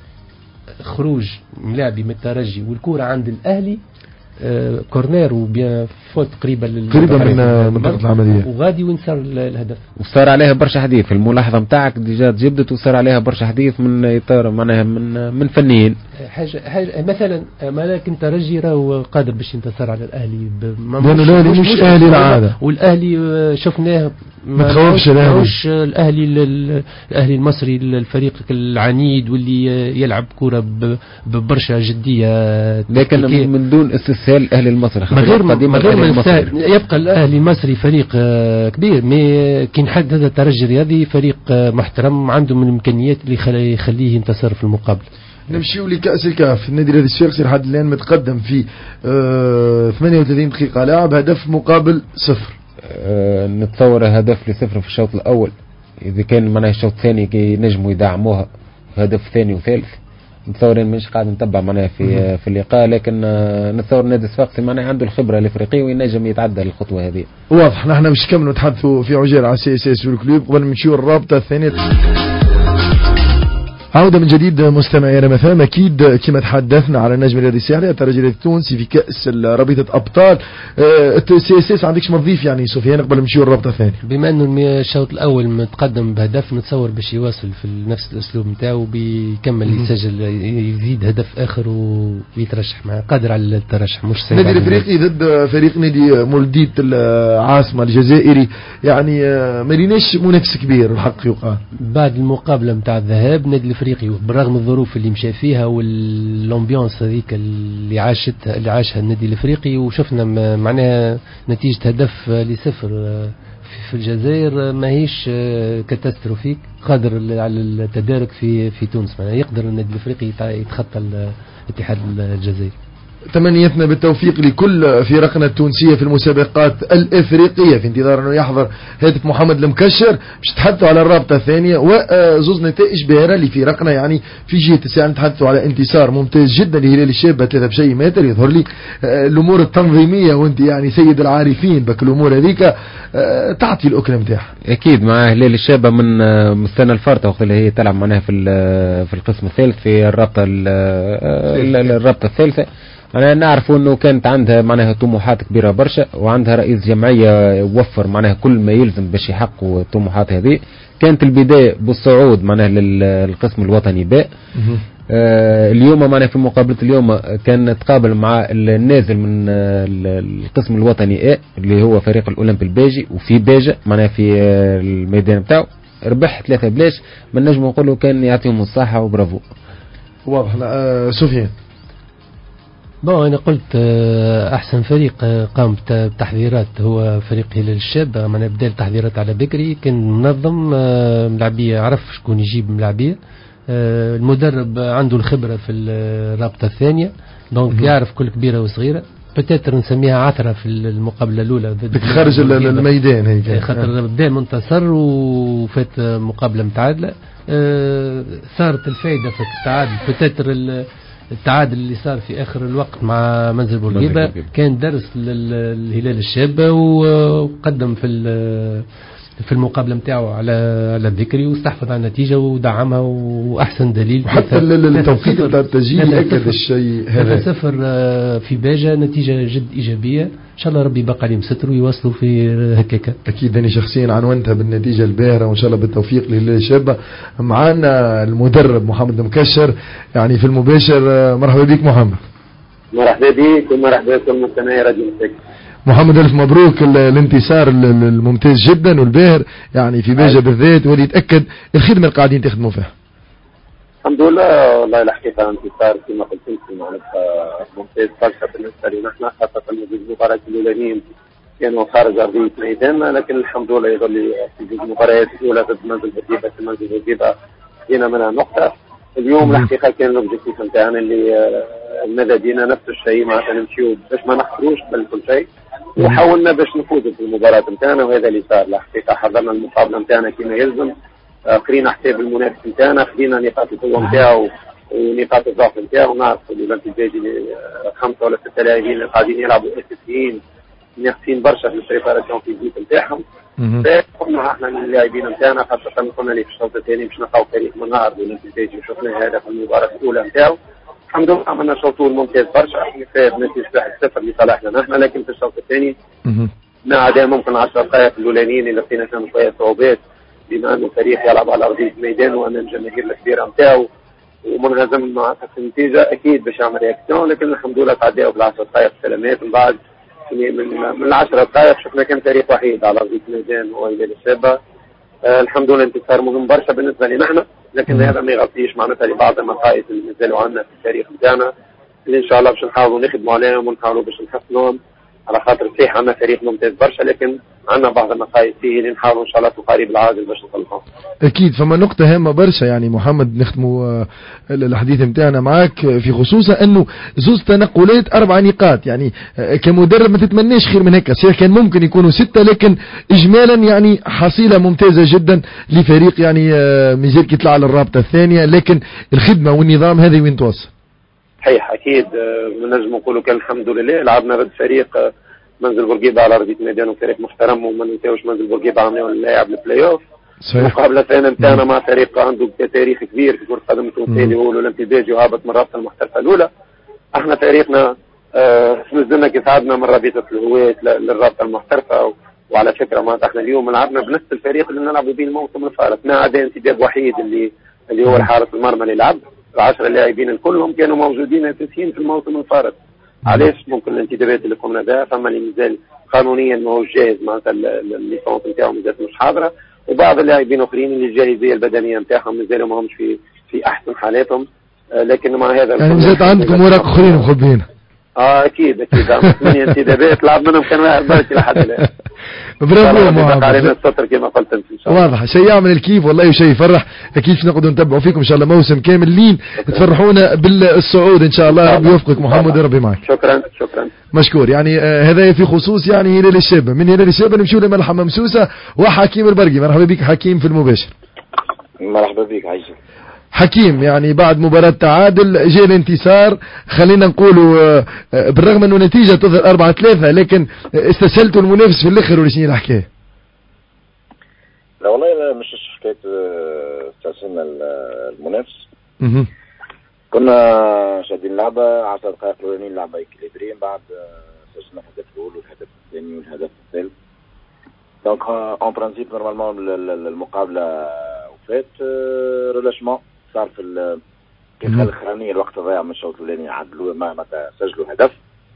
خروج ملاعبي من الترجي والكرة عند الأهلي كورنير وبيان فوت قريبة من منطقة العملية وغادي وين صار الهدف. وصار عليها برشا حديث في الملاحظة متاعك ديجا جبدت، وصار عليها برشا حديث من إطار معناها من فنيين. حاجة مثلا لكن الترجي راهو قادر باش ينتصر على الأهلي لأنه الأهلي مش أهلي العادة، والأهلي شفناه ما تخوفش الأهلي المصري الفريق العنيد واللي يلعب كرة ببرشا جدية، لكن من دون استسهال الأهلي المصري من غير يبقى الأهلي المصري فريق كبير، مي كي نحدد هذا الترجي الرياضي فريق محترم عنده من الإمكانيات اللي يخليه ينتصر في المقابل. نمشيو لكأس الكاف. النادي الرياضي الصفاقسي لحد الآن متقدم في 38 دقيقة لعب، هدف مقابل 0. نتصور هدف ل0 في الشوط الأول، إذا كان معناها الشوط الثاني ينجموا يدعموها هدف ثاني وثالث. نتصور مش قاعد نتبع معناها في اللقاء، لكن نتصور النادي الصفاقسي معناها عنده الخبرة الإفريقية وينجم يتعدى الخطوة هذه. واضح. نحن مش كملوا نتحدثوا في عجالة على CSS والكلوب قبل ما نمشيو الرابطة الثانية. عودة من جديد مستمعي رمثام. أكيد كما تحدثنا على النجم الرياضي الساحلي الترجي التونسي في كأس رابطة أبطال CSS. عندكش ما تضيف يعني سفيان قبل نمشيو الرابطة الثانية؟ بما أنه الشوط الأول متقدم بهدف، نتصور باش يواصل في نفس الأسلوب نتاعو، بيكمل يسجل يزيد هدف آخر ويترشح معه، قادر على الترشح. مش النادي الإفريقي ضد فريق نادي مولديت العاصمة الجزائري، يعني ما ليناش منافس كبير الحق يقال. بعد المقابلة نتاع الذهاب نادي الإفريقي بالرغم من الظروف اللي مشى فيها والامبيونس هذيك اللي عاشها النادي الافريقي، وشفنا معناها نتيجه هدف ل0 في الجزائر ماهيش كاتاستروفيك، قادر على التدارك في تونس. معناها يقدر النادي الافريقي يتخطى الاتحاد الجزائري. تمنيتنا بالتوفيق لكل فرقنا التونسية في المسابقات الإفريقية، في انتظار أنه يحضر هاتف محمد المكشر باش تحدثوا على الرابطة الثانية وزوز نتائج باهرة لفرقنا. يعني في جهة الساعة نتحدثوا على انتصار ممتاز جدا لهلال الشابة 3 بشيء متر. يظهر لي الأمور التنظيمية وانت يعني سيد العارفين بك الأمور هذيك تعطي الأكل متاعها. أكيد مع هلال الشابة من السنة الفارطة وقت اللي هي تلعب معناها في القسم الثالث في الرابطة الثالثة. أنا نعرف أنه كانت عندها معناها طموحات كبيرة برشا، وعندها رئيس جمعية وفر معناها كل ما يلزم باش يحققوا الطموحات هذه. كانت البداية بالصعود معناها للقسم الوطني باء. اليوم معناها في مقابلة اليوم كان تقابل مع النازل من القسم الوطني A اللي هو فريق الأولمبي الباجي، وفي باجة معناها في الميدان بتاعه ربح 3 بلاش. من نجم نقوله كان يعطيهم الصحة وبرافو. واضح. سفيان أنا قلت أحسن فريق قام بتحضيرات هو فريق هلال الشابة. معناها بدأ التحضيرات على بكري، كان منظم ملاعبية، عرف شكون يجيب ملاعبية. المدرب عنده الخبرة في الرابطة الثانية، دونك يعرف كل كبيرة وصغيرة. بتاتر نسميها عثرة في المقابلة الأولى خارج الميدان هيك، خاطر بدأ منتصر وفات مقابلة متعادلة. صارت الفائدة في التعادل. بتاتر التعادل اللي صار في آخر الوقت مع منزل بورقيبة كان درس للهلال الشابة، وقدم في المقابلة متاعه على الذكري واستحفظ على النتيجة ودعمها، وأحسن دليل وحتى التوقيت بتاع التسجيل أكد الشيء هذا. 0 في باجة نتيجة جد إيجابية، إن شاء الله ربي يبقى عليهم ستر ويوصلوا في هكاكا. أكيد أنا شخصيا عنونتها بالنتيجة الباهرة، وإن شاء الله بالتوفيق للهلال الشابة. معنا المدرب محمد المكشر يعني في المباشر. مرحبا بك محمد. مرحبا بك ومرحبا بكم مستمعي راديو السك. محمد ألف مبروك الانتصار الممتاز جدا والباهر يعني في باجة بالذات، واللي يتأكد الخدمة اللي قاعدين تخدموا فيها. الحمد لله والله الحقيقة انتصار كما قلت لكم معناتها ممتاز برشا بالنسبة لنا احنا، خاصة المباريات الأولانيين كانوا خارج أرضية ميداننا، لكن الحمد لله يظل في المباريات الأولى ضد منزل بورقيبة في منزل بورقيبة جينا منها نقطة. اليوم الحقيقة كان الأوبجيكتيف نتاعنا اللي ماذا دينا نفس الشيء معناتها نمشيو باش ما نخسروش بل كل شيء، وحاولنا باش نفوزوا في المباراة نتاعنا، وهذا اللي صار. الحقيقة حضرنا المقابلة نتاعنا كما يلزم، قرينا حساب المنافس نتاعنا، خدينا نقاط القوة نتاعو ونقاط الضعف نتاعو. نعرفوا الانتاج 5 ولا 6 لاعبين اللي قاعدين يلعبوا اساسيين ناقصين برشا في البريباراسيون فيزيك نتاعهم. فقلنا احنا اللاعبين نتاعنا خاصة كنا اللي في الشوط الثاني باش نلقاو فريق من نهار والانتاج وشفنا هذا في المباراة الأولى نتاعو. الحمد لله عملنا شوط ممتاز برشا، فاز نتيجة 1-0 لصالحنا نحن، لكن في الشوط الثاني ما عدا ممكن 10 دقائق الأولانيين اللي لقينا فيهم شوية صعوبات، بما أنه الفريق يلعب على أرضية الميدان وأن الجماهير الكبيرة نتاعو ومنهزم مع النتيجة أكيد باش يعمل رياكسيون، لكن الحمد لله تعداو بال10 دقائق سلامات. من بعد من 10 دقائق شفنا كان فريق وحيد على أرضية الميدان هو هلال الشابة. الحمد لله انتصار مهم برشا بالنسبة لنا نحن، لكن هذا ما يغطيش معناتها لبعض المقاييس اللي مازالوا عندنا في التاريخ نتاعنا، اللي إن شاء الله باش نحاولوا نخدموا عليهم ونحاولوا باش نحسنوهم. على خاطر صحيح عندنا فريق ممتاز برشا، لكن عندنا بعض المقاييس فيه اللي نحاولوا ان شاء الله في القريب العاجل باش نصلحهم. اكيد فما نقطه هامه برشا يعني محمد نختموا الحديث نتاعنا معك في خصوصا انه زوز تنقلات 4 نقاط، يعني كمدرب ما تتمناش خير من هيك، صحيح كان ممكن يكونوا 6 لكن اجمالا يعني حصيله ممتازه جدا لفريق يعني مازال كيطلع على الرابطه الثانيه، لكن الخدمه والنظام هذه وين توصل؟ صحيح اكيد نجم نقولوا كان الحمد لله لعبنا ضد فريق منزل بورقيبة على ارضيه الميدان وفريق محترم، وما ننساوش منزل بورقيبة عملوا اللاعب البلاي اوف. المقابله الثانيه نتاعنا مع فريق عنده تاريخ كبير في كره القدم التونسيه اللي هو الاولمبياد وهابط من الرابطه المحترفه الاولى. احنا فريقنا نزلنا كيف عدنا من رابطه الهواة للرابطه المحترفه، وعلى فكره ما احنا اليوم لعبنا بنفس الفريق اللي نلعبوا به الموسم الفارط، ما عدا انسداد وحيد اللي هو الحارس المرمى اللي لعب. 10 اللاعبين كلهم كانوا موجودين اساسيين في الموسم الفارط. علاش؟ ممكن الانتدابات اللي قمنا بها فما اللي مازال قانونيا ما هو جاهز معناتها الليسونس نتاعو مازالت مش حاضره، وبعض اللاعبين اخرين اللي الجاهزيه البدنيه نتاعهم مازالوا ما همش في احسن حالاتهم، لكن مع هذا يعني مازالت عندكم اوراق اخرين مخبيين. اكيد عندنا 8 انتدابات لعب منهم كان واحد بركي لحد الان. برافو محمد. علينا السطر كما قلت انت ان شاء الله. واضح شيء يعمل الكيف والله وشيء يفرح. اكيد نقعدوا نتبعوا فيكم ان شاء الله موسم كامل لين تفرحونا بالصعود ان شاء الله. ربي يوفقك محمد وربي معك. شكرا مشكور. يعني هذا في خصوص يعني هلال الشابة. من هلال الشابة نمشيو لملحمة ممسوسة وحكيم البرقي. مرحبا بك حكيم في المباشر. مرحبا بك عايشة. حكيم يعني بعد مباراة تعادل جاء الانتصار، خلينا نقولوا بالرغم انه نتيجة تظهر 4-3 لكن استسهلتوا المنافس في الاخر ولا شنو الحكاية؟ لا والله مش حكاية استسهلنا المنافس. كنا شادين اللعبة 10 دقائق الاولانيين لعبة اكيليبري، بعد استسهلنا الهدف الاول والهدف الثاني والهدف الثالث. دونك اون برانسيب نورمالمون المقابلة وفات ريلاشمون صار في الدقيقة الأخرانية الوقت ضايع من الشوط الأولاني عدلوا ما سجلوا هدف.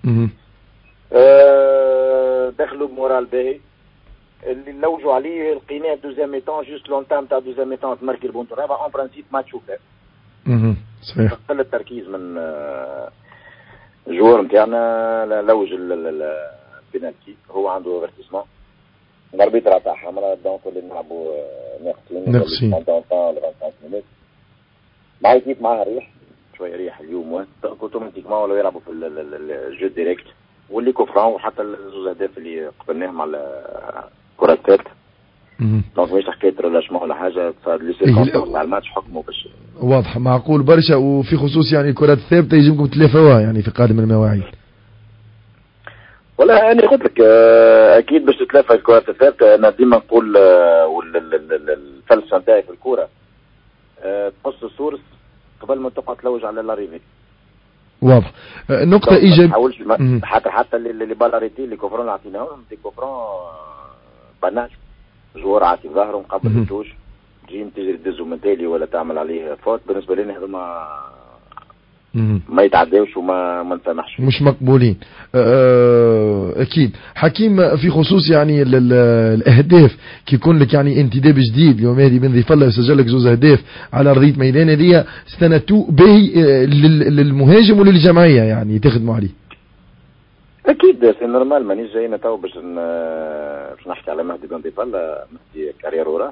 دخلوا بمورال باهي اللي لوجوا عليه لقيناه دوزيام ميتون جوست لونتام تاع دوزيام ميتون تماركي البونتو رابع اون برانسيب ماتش وفات. صحيح. قلة التركيز من الجوار نتاعنا لوج البينالتي هو عنده افيرتيسمون الاربيتر عطاه حمراء دونك اللي نلعبوا ناقصين 25 مينوت مع ايكيب معها ريح شويه ريح اليوم اوتوماتيكمون ولا يلعبوا في الجو ديريكت واللي كوفران وحتى الزوز اهداف اللي قبلناهم على كرة ثابت. دونك مش حكايه ريلاشمون ولا حاجه صار لي سيكونس تاع الماتش حكموا باش واضح معقول برشا. وفي خصوص يعني الكرات الثابته يجبكم تلافوها يعني في قادم المواعيد. ولا انا قلت لك اكيد باش تتلافى الكرات الثابته. انا ديما نقول الفلسفه نتاعي في الكوره تقص السورس قبل ما تقعد تلوج على لاريفي. واضح. نقطه ايجابيه حتى اللي بالاريتي اللي كوفرون عطيناهم دي كوفرون بناش جوار عاطي ظهرهم قبل التوش جيم تجري تدزو من تالي ولا تعمل عليه فوت. بالنسبه لنا هذوما ما يتعداوش وما نسامحش، مش مقبولين. اكيد. حكيم، في خصوص يعني الاهداف كي يكون لك يعني انتداب جديد اليوم هذه بن ضيف الله يسجل لك زوز اهداف على ارضيه ميدان، هذه استندتوا به للمهاجم وللجمعيه يعني تخدموا عليه. اكيد سي نورمال، مانيش جاينا تو باش نحكي على مهدي بن ضيف الله، مهدي كارير وراه.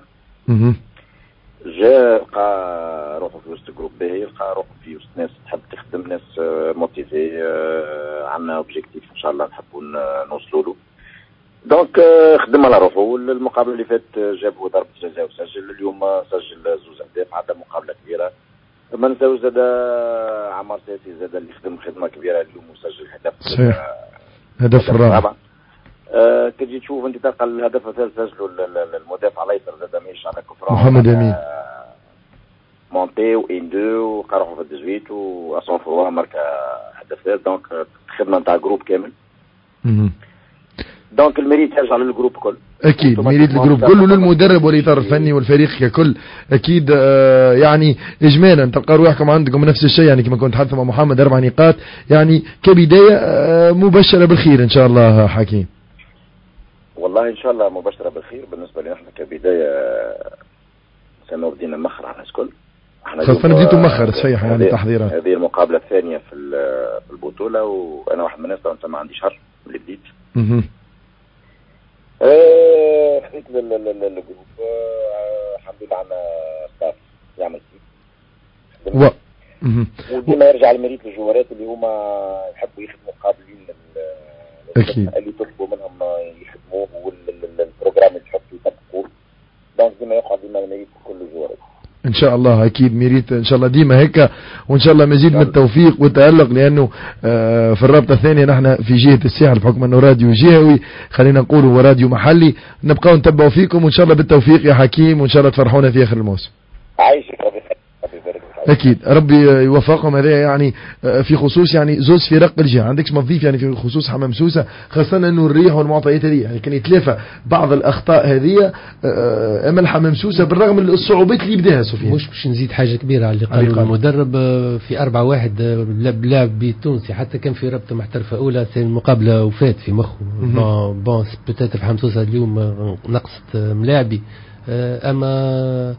جا لقى روحه في وسط جروب باهي، لقى روحه في وسط ناس تحب تخدم، ناس موتيفي، عندنا اوبجيكتيف ان شاء الله نحبوا نوصلوا له. دونك خدم على روحه. والمقابله اللي فات جابوا ضربه جزاء وسجل، اليوم سجل زوز اهداف، عندها مقابله كبيره. ما نساوش زاد عمار ساسي زاد اللي خدم خدمه كبيره اليوم وسجل هدف. صحيح، هدف الرابع. كتجي تشوف انت تلقى الهدف الثالث سجلوا المدافع الايسر زاد ماهيش على كفر محمد امين مونتي وان دو وقرحوا في 18 واصون فوا ماركا هدف ثالث. دونك خدمه نتاع جروب كامل. دونك الميريت يرجع للجروب كل. اكيد ميريت الجروب كله للمدرب والاطار الفني والفريق ككل. اكيد يعني اجمالا تلقى روحكم عندكم نفس الشيء، يعني كما كنت حدث مع محمد 4 نقاط يعني كبدايه مبشره بالخير ان شاء الله. حكيم والله ان شاء الله مبشره بالخير. بالنسبه لنا احنا كبدايه سنة بدينا مخر على الكل. خاصة بديتوا مخر صحيح يعني تحضيرات. هذه المقابله الثانيه في البطوله، وانا واحد من الناس انت ما عنديش شهر اللي بديت. خذيت الجروب الحمد لله عندنا ستاف يعمل فيه. وديما يرجع المريت للجوارات اللي هما يحبوا يخدموا قابلين اكيد اللي تطلبوا منهم يخدموه والبروجرام اللي تحطوا يطبقوه. دونك ديما يقعد ديما المريت كل الجوارات ان شاء الله. اكيد ميريت ان شاء الله ديما هيك، وان شاء الله مزيد من التوفيق والتألق، لانه في الرابطه الثانيه نحن في جهه الساحل بحكم انه راديو جهوي خلينا نقول هو راديو محلي، نبقاو نتبعوا فيكم وان شاء الله بالتوفيق يا حكيم، وان شاء الله تفرحونا في اخر الموسم. عايشك ربي يبارك. اكيد ربي يوفقهم. هذا يعني في خصوص يعني زوز فرق الجهه، عندكش ما تضيف يعني في خصوص حمام سوسه، خاصه انه الريح والمعطيات هذه يعني كان يتلافى بعض الاخطاء هذه امل حمام سوسه بالرغم من الصعوبات اللي بداها. سفيان مش باش نزيد حاجه كبيره على اللي قال المدرب في 4-1 لاعب بتونسي، حتى كان في رابطه محترفه اولى المقابله وفات في مخه بون بوتيتر حمام سوسه اليوم نقصت ملاعبي. اما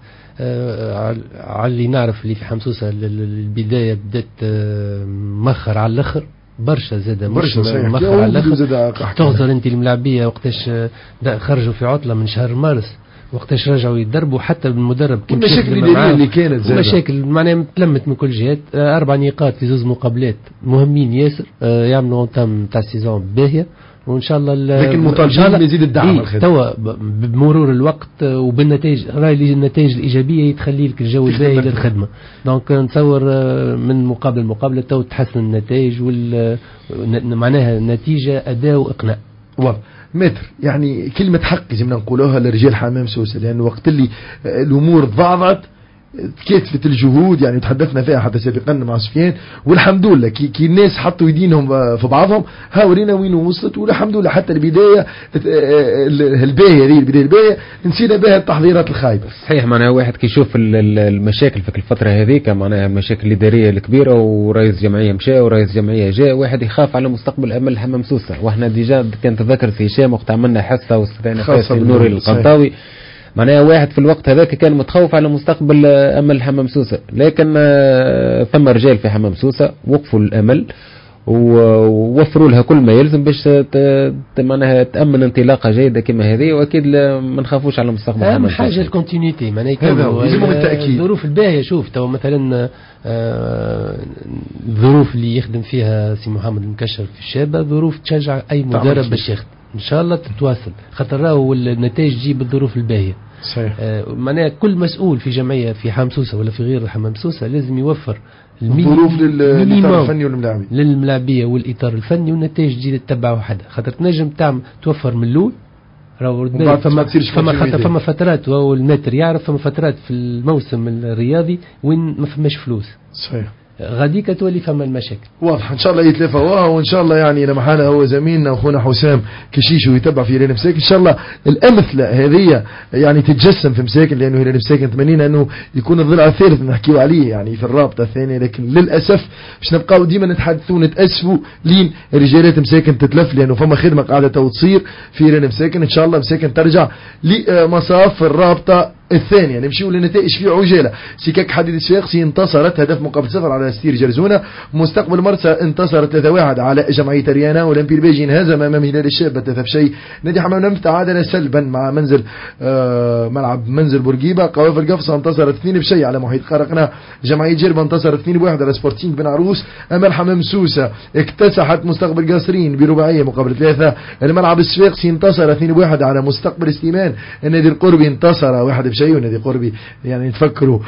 على اللي نعرف اللي في حمسوسة البداية بدأت مخر على الاخر برشا زادة مخر على الاخر. تغزر انت الملاعبية وقتاش خرجوا في عطلة من شهر مارس، وقتاش رجعوا يدربوا حتى بالمدرب المشاكل اللي كانت زادة مشاكل معناها تلمت من كل جهات. 4 نقاط في زوز مقابلات مهمين ياسر، يعملوا انتام تاع السيزون باهية، وان شاء الله لكن مطالبين يزيد الدعم توا بمرور الوقت وبالنتائج. راي النتائج الايجابيه تخلي لك الجو الباهي للخدمه. دونك نتصور من مقابله لمقابله تو تحسن النتائج معناها نتيجه اداء واقناع. والله متر يعني كلمه حق لازمنا نقولوها لرجال حمام سوسه، لان وقت اللي الامور ضعضت كثفت الجهود يعني تحدثنا فيها حتى سابقا مع سفيان، والحمد لله كي الناس حطوا يدينهم في بعضهم ها ورينا وين وصلت، والحمد لله حتى البدايه الباهيه هذه البدايه الباهيه نسينا بها التحضيرات الخايبه. صحيح معناها واحد كي يشوف المشاكل في الفتره هذيك معناها المشاكل الاداريه الكبيره ورئيس جمعيه مشى ورئيس جمعيه جاء، واحد يخاف على مستقبل امل حمام سوسه. واحنا ديجا كان تذكر في هشام وقت عملنا حصه واستدعينا فيها نوري القنطاوي، معناها واحد في الوقت هذاك كان متخوف على مستقبل امل حمام سوسه، لكن ثم رجال في حمام سوسه وقفوا الامل ووفروا لها كل ما يلزم باش معناها تامن انطلاقه جيده كما هذه، واكيد ما نخافوش على مستقبل حمام سوسه. اهم حاجه الكونتينيتي معناها يلزمهم التاكيد. الظروف الباهيه شوف تو مثلا الظروف اللي يخدم فيها سي محمد المكشر في الشابه ظروف تشجع اي مدرب باش يخدم ان شاء الله تتواصل، خاطر راهو النتائج تجيب الظروف الباهيه. صحيح. معناها كل مسؤول في جمعيه في حمام سوسه ولا في غير حمام سوسه لازم يوفر الظروف للاطار الفني والملاعبي للملاعبيه والاطار الفني، والنتائج تجي تتبع وحدها، خاطر تنجم تعمل توفر من الاول راهو فما فترات والنتر يعرف فما فترات في الموسم الرياضي وين ما فماش فلوس. صحيح. غاديك تولي فما المشاكل. واضح ان شاء الله يتلافوها، وان شاء الله يعني لما حانا هو زميلنا واخونا حسام كشيش ويتبع في هلال مساكن، ان شاء الله الامثله هذه يعني تتجسم في مساكن، لانه هلال مساكن تمنينا انه يكون الضلع الثالث نحكيو عليه يعني في الرابطه الثانيه، لكن للاسف باش نبقاو ديما نتحدثوا ونتاسفوا لين رجالات مساكن تتلف، لانه فما خدمه قاعده تصير في هلال مساكن. ان شاء الله مساكن ترجع لمصاف الرابطه الثانية، نمشيو للنتائج في عجالة. سكك حديد الصفاقسي انتصرت هدف مقابل 0 على ستير جرزونة. مستقبل مرسى انتصر 3-1 على جمعية ريانا. اولمبي البيجي انهزم امام هلال الشابة 3-0. نادي حمام نمت تعادل سلبا مع منزل ملعب منزل بورقيبة. قوافل القفصة انتصرت 2-0 على محيط قرقنا. جمعية جربة انتصرت 2-1 على سبورتينج بن عروس. امال حمام سوسة اكتسحت مستقبل قاصرين برباعية مقابل 3. الملعب الصفاقسي انتصر 2-1 على مستقبل سليمان. النادي القربي انتصر 1 شيء، ونادي قربي يعني نفكروا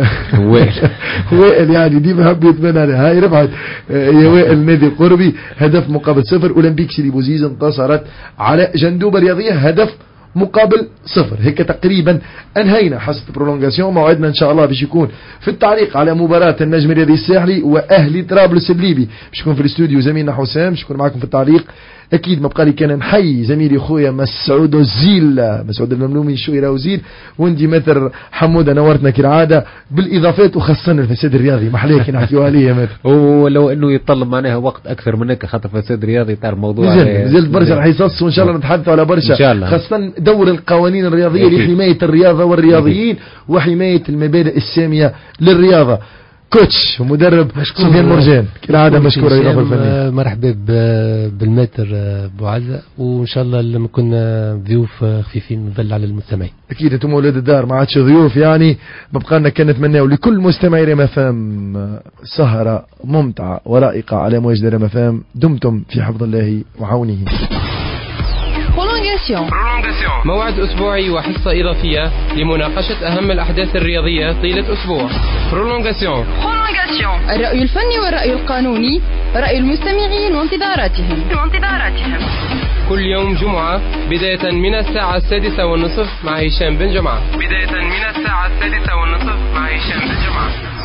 وائل يعني ديما حب يتمنى هاي ربحت يا وائل نادي قربي هدف مقابل 0. اولمبيك سيدي بوزيز انتصرت على جندوبة رياضية هدف مقابل 0. هيك تقريبا انهينا حصة برولونغاسيون. موعدنا ان شاء الله باش يكون في التعليق على مباراة النجم الرياضي الساحلي واهلي طرابلس الليبي. باش يكون في الاستوديو زميلنا حسام، باش يكون معكم في التعليق. اكيد ما بقى لي كان نحيي زميلي خويا مسعود الزيل، مسعود المملومي شويره وزيل، وندي مثل حموده نورتنا كالعاده بالاضافات، وخاصه الفساد الرياضي محليك نحكيو عليه مثل. ولو انه يتطلب معناها وقت اكثر من هيك خاطر فساد رياضي تاع الموضوع نزلت برشا راح يصص، وان شاء الله نتحدثوا على برشا خاصه دور القوانين الرياضيه لحمايه الرياضه والرياضيين وحمايه المبادئ الساميه للرياضه. كوتش ومدرب سفيان مرجان كالعاده مشكور ايضا الفني. مرحبا بالماتر بوعزة، وان شاء الله لما كنا ضيوف خفيفين نظل على المستمعين. اكيد انتم اولاد الدار ما عادش ضيوف يعني، ما بقى لنا كان نتمناو لكل مستمعي ريم فام سهره ممتعه ورائقه على موجة ريم فام. دمتم في حفظ الله وعونه. موعد أسبوعي وحصة إضافية لمناقشة أهم الأحداث الرياضية طيلة أسبوع. برولونغاسيون، الرأي الفني والرأي القانوني، رأي المستمعين وانتظاراتهم. كل يوم جمعة بداية من الساعة 6:30 مع هشام بن جمعة.